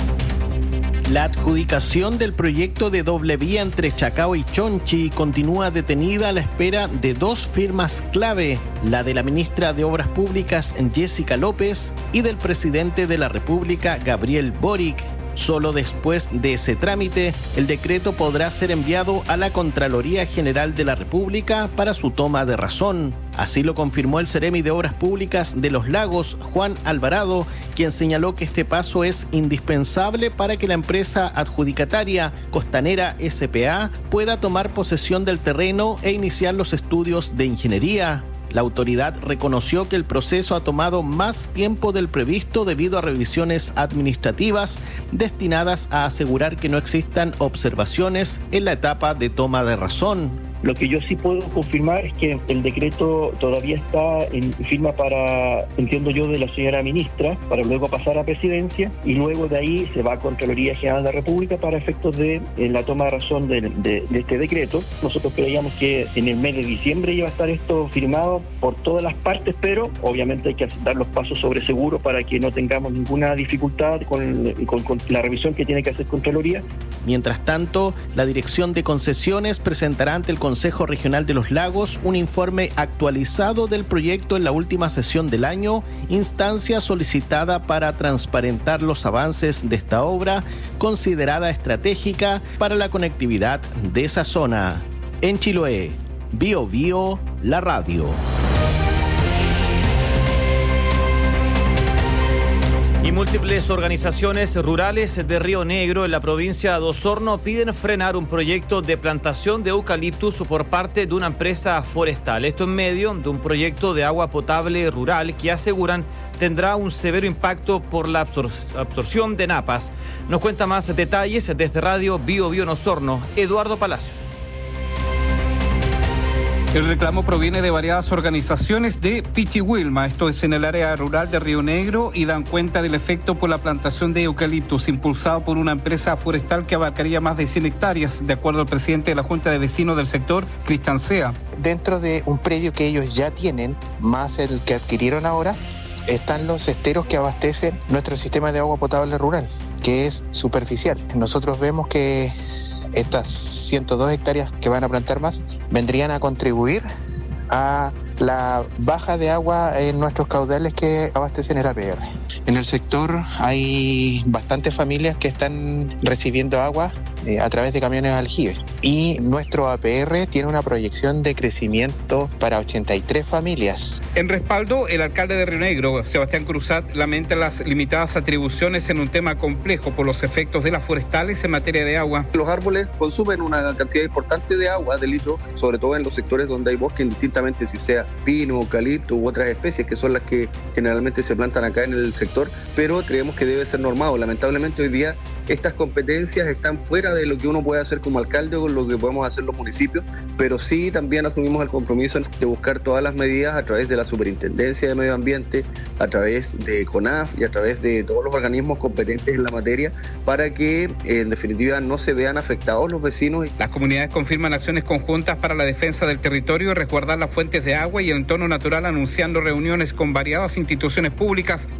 La adjudicación del proyecto de doble vía entre Chacao y Chonchi continúa detenida a la espera de dos firmas clave, la de la ministra de Obras Públicas Jessica López y del presidente de la República Gabriel Boric. Solo después de ese trámite, el decreto podrá ser enviado a la Contraloría General de la República para su toma de razón. Así lo confirmó el Seremi de Obras Públicas de Los Lagos, Juan Alvarado, quien señaló que este paso es indispensable para que la empresa adjudicataria Costanera S P A pueda tomar posesión del terreno e iniciar los estudios de ingeniería. La autoridad reconoció que el proceso ha tomado más tiempo del previsto debido a revisiones administrativas destinadas a asegurar que no existan observaciones en la etapa de toma de razón. Lo que yo sí puedo confirmar es que el decreto todavía está en firma para, entiendo yo, de la señora ministra, para luego pasar a presidencia y luego de ahí se va a Contraloría General de la República para efectos de eh, la toma de razón de, de, de este decreto. Nosotros creíamos que en el mes de diciembre iba a estar esto firmado por todas las partes, pero obviamente hay que dar los pasos sobre seguro para que no tengamos ninguna dificultad con, con, con la revisión que tiene que hacer Contraloría. Mientras tanto, la Dirección de Concesiones presentará ante el Consejo Regional de los Lagos un informe actualizado del proyecto en la última sesión del año, instancia solicitada para transparentar los avances de esta obra, considerada estratégica para la conectividad de esa zona. En Chiloé, Bio Bio, la radio. Y múltiples organizaciones rurales de Río Negro en la provincia de Osorno piden frenar un proyecto de plantación de eucaliptus por parte de una empresa forestal. Esto en medio de un proyecto de agua potable rural que aseguran tendrá un severo impacto por la absor- absorción de napas. Nos cuenta más detalles desde Radio Bio Bio en Osorno, Eduardo Palacios. El reclamo proviene de variadas organizaciones de Pichihuilma, esto es en el área rural de Río Negro, y dan cuenta del efecto por la plantación de eucaliptus impulsado por una empresa forestal que abarcaría más de cien hectáreas, de acuerdo al presidente de la Junta de Vecinos del sector, Cristian Sea. Dentro de un predio que ellos ya tienen, más el que adquirieron ahora, están los esteros que abastecen nuestro sistema de agua potable rural, que es superficial. Nosotros vemos que estas ciento dos hectáreas que van a plantar más vendrían a contribuir a la baja de agua en nuestros caudales que abastecen el A P R. En el sector hay bastantes familias que están recibiendo agua eh, a través de camiones de aljibe, y nuestro A P R tiene una proyección de crecimiento para ochenta y tres familias. En respaldo, el alcalde de Río Negro, Sebastián Cruzat, lamenta las limitadas atribuciones en un tema complejo por los efectos de las forestales en materia de agua. Los árboles consumen una cantidad importante de agua, de litros, sobre todo en los sectores donde hay bosque, indistintamente si sea pino, eucalipto u otras especies que son las que generalmente se plantan acá en el sector, pero creemos que debe ser normado. Lamentablemente hoy día estas competencias están fuera de lo que uno puede hacer como alcalde o lo que podemos hacer los municipios, pero sí también asumimos el compromiso de buscar todas las medidas a través de la Superintendencia de Medio Ambiente, a través de CONAF y a través de todos los organismos competentes en la materia para que en definitiva no se vean afectados los vecinos. Las comunidades confirman acciones conjuntas para la defensa del territorio y resguardar las fuentes de agua y el entorno natural, anunciando reuniones con variadas instituciones públicas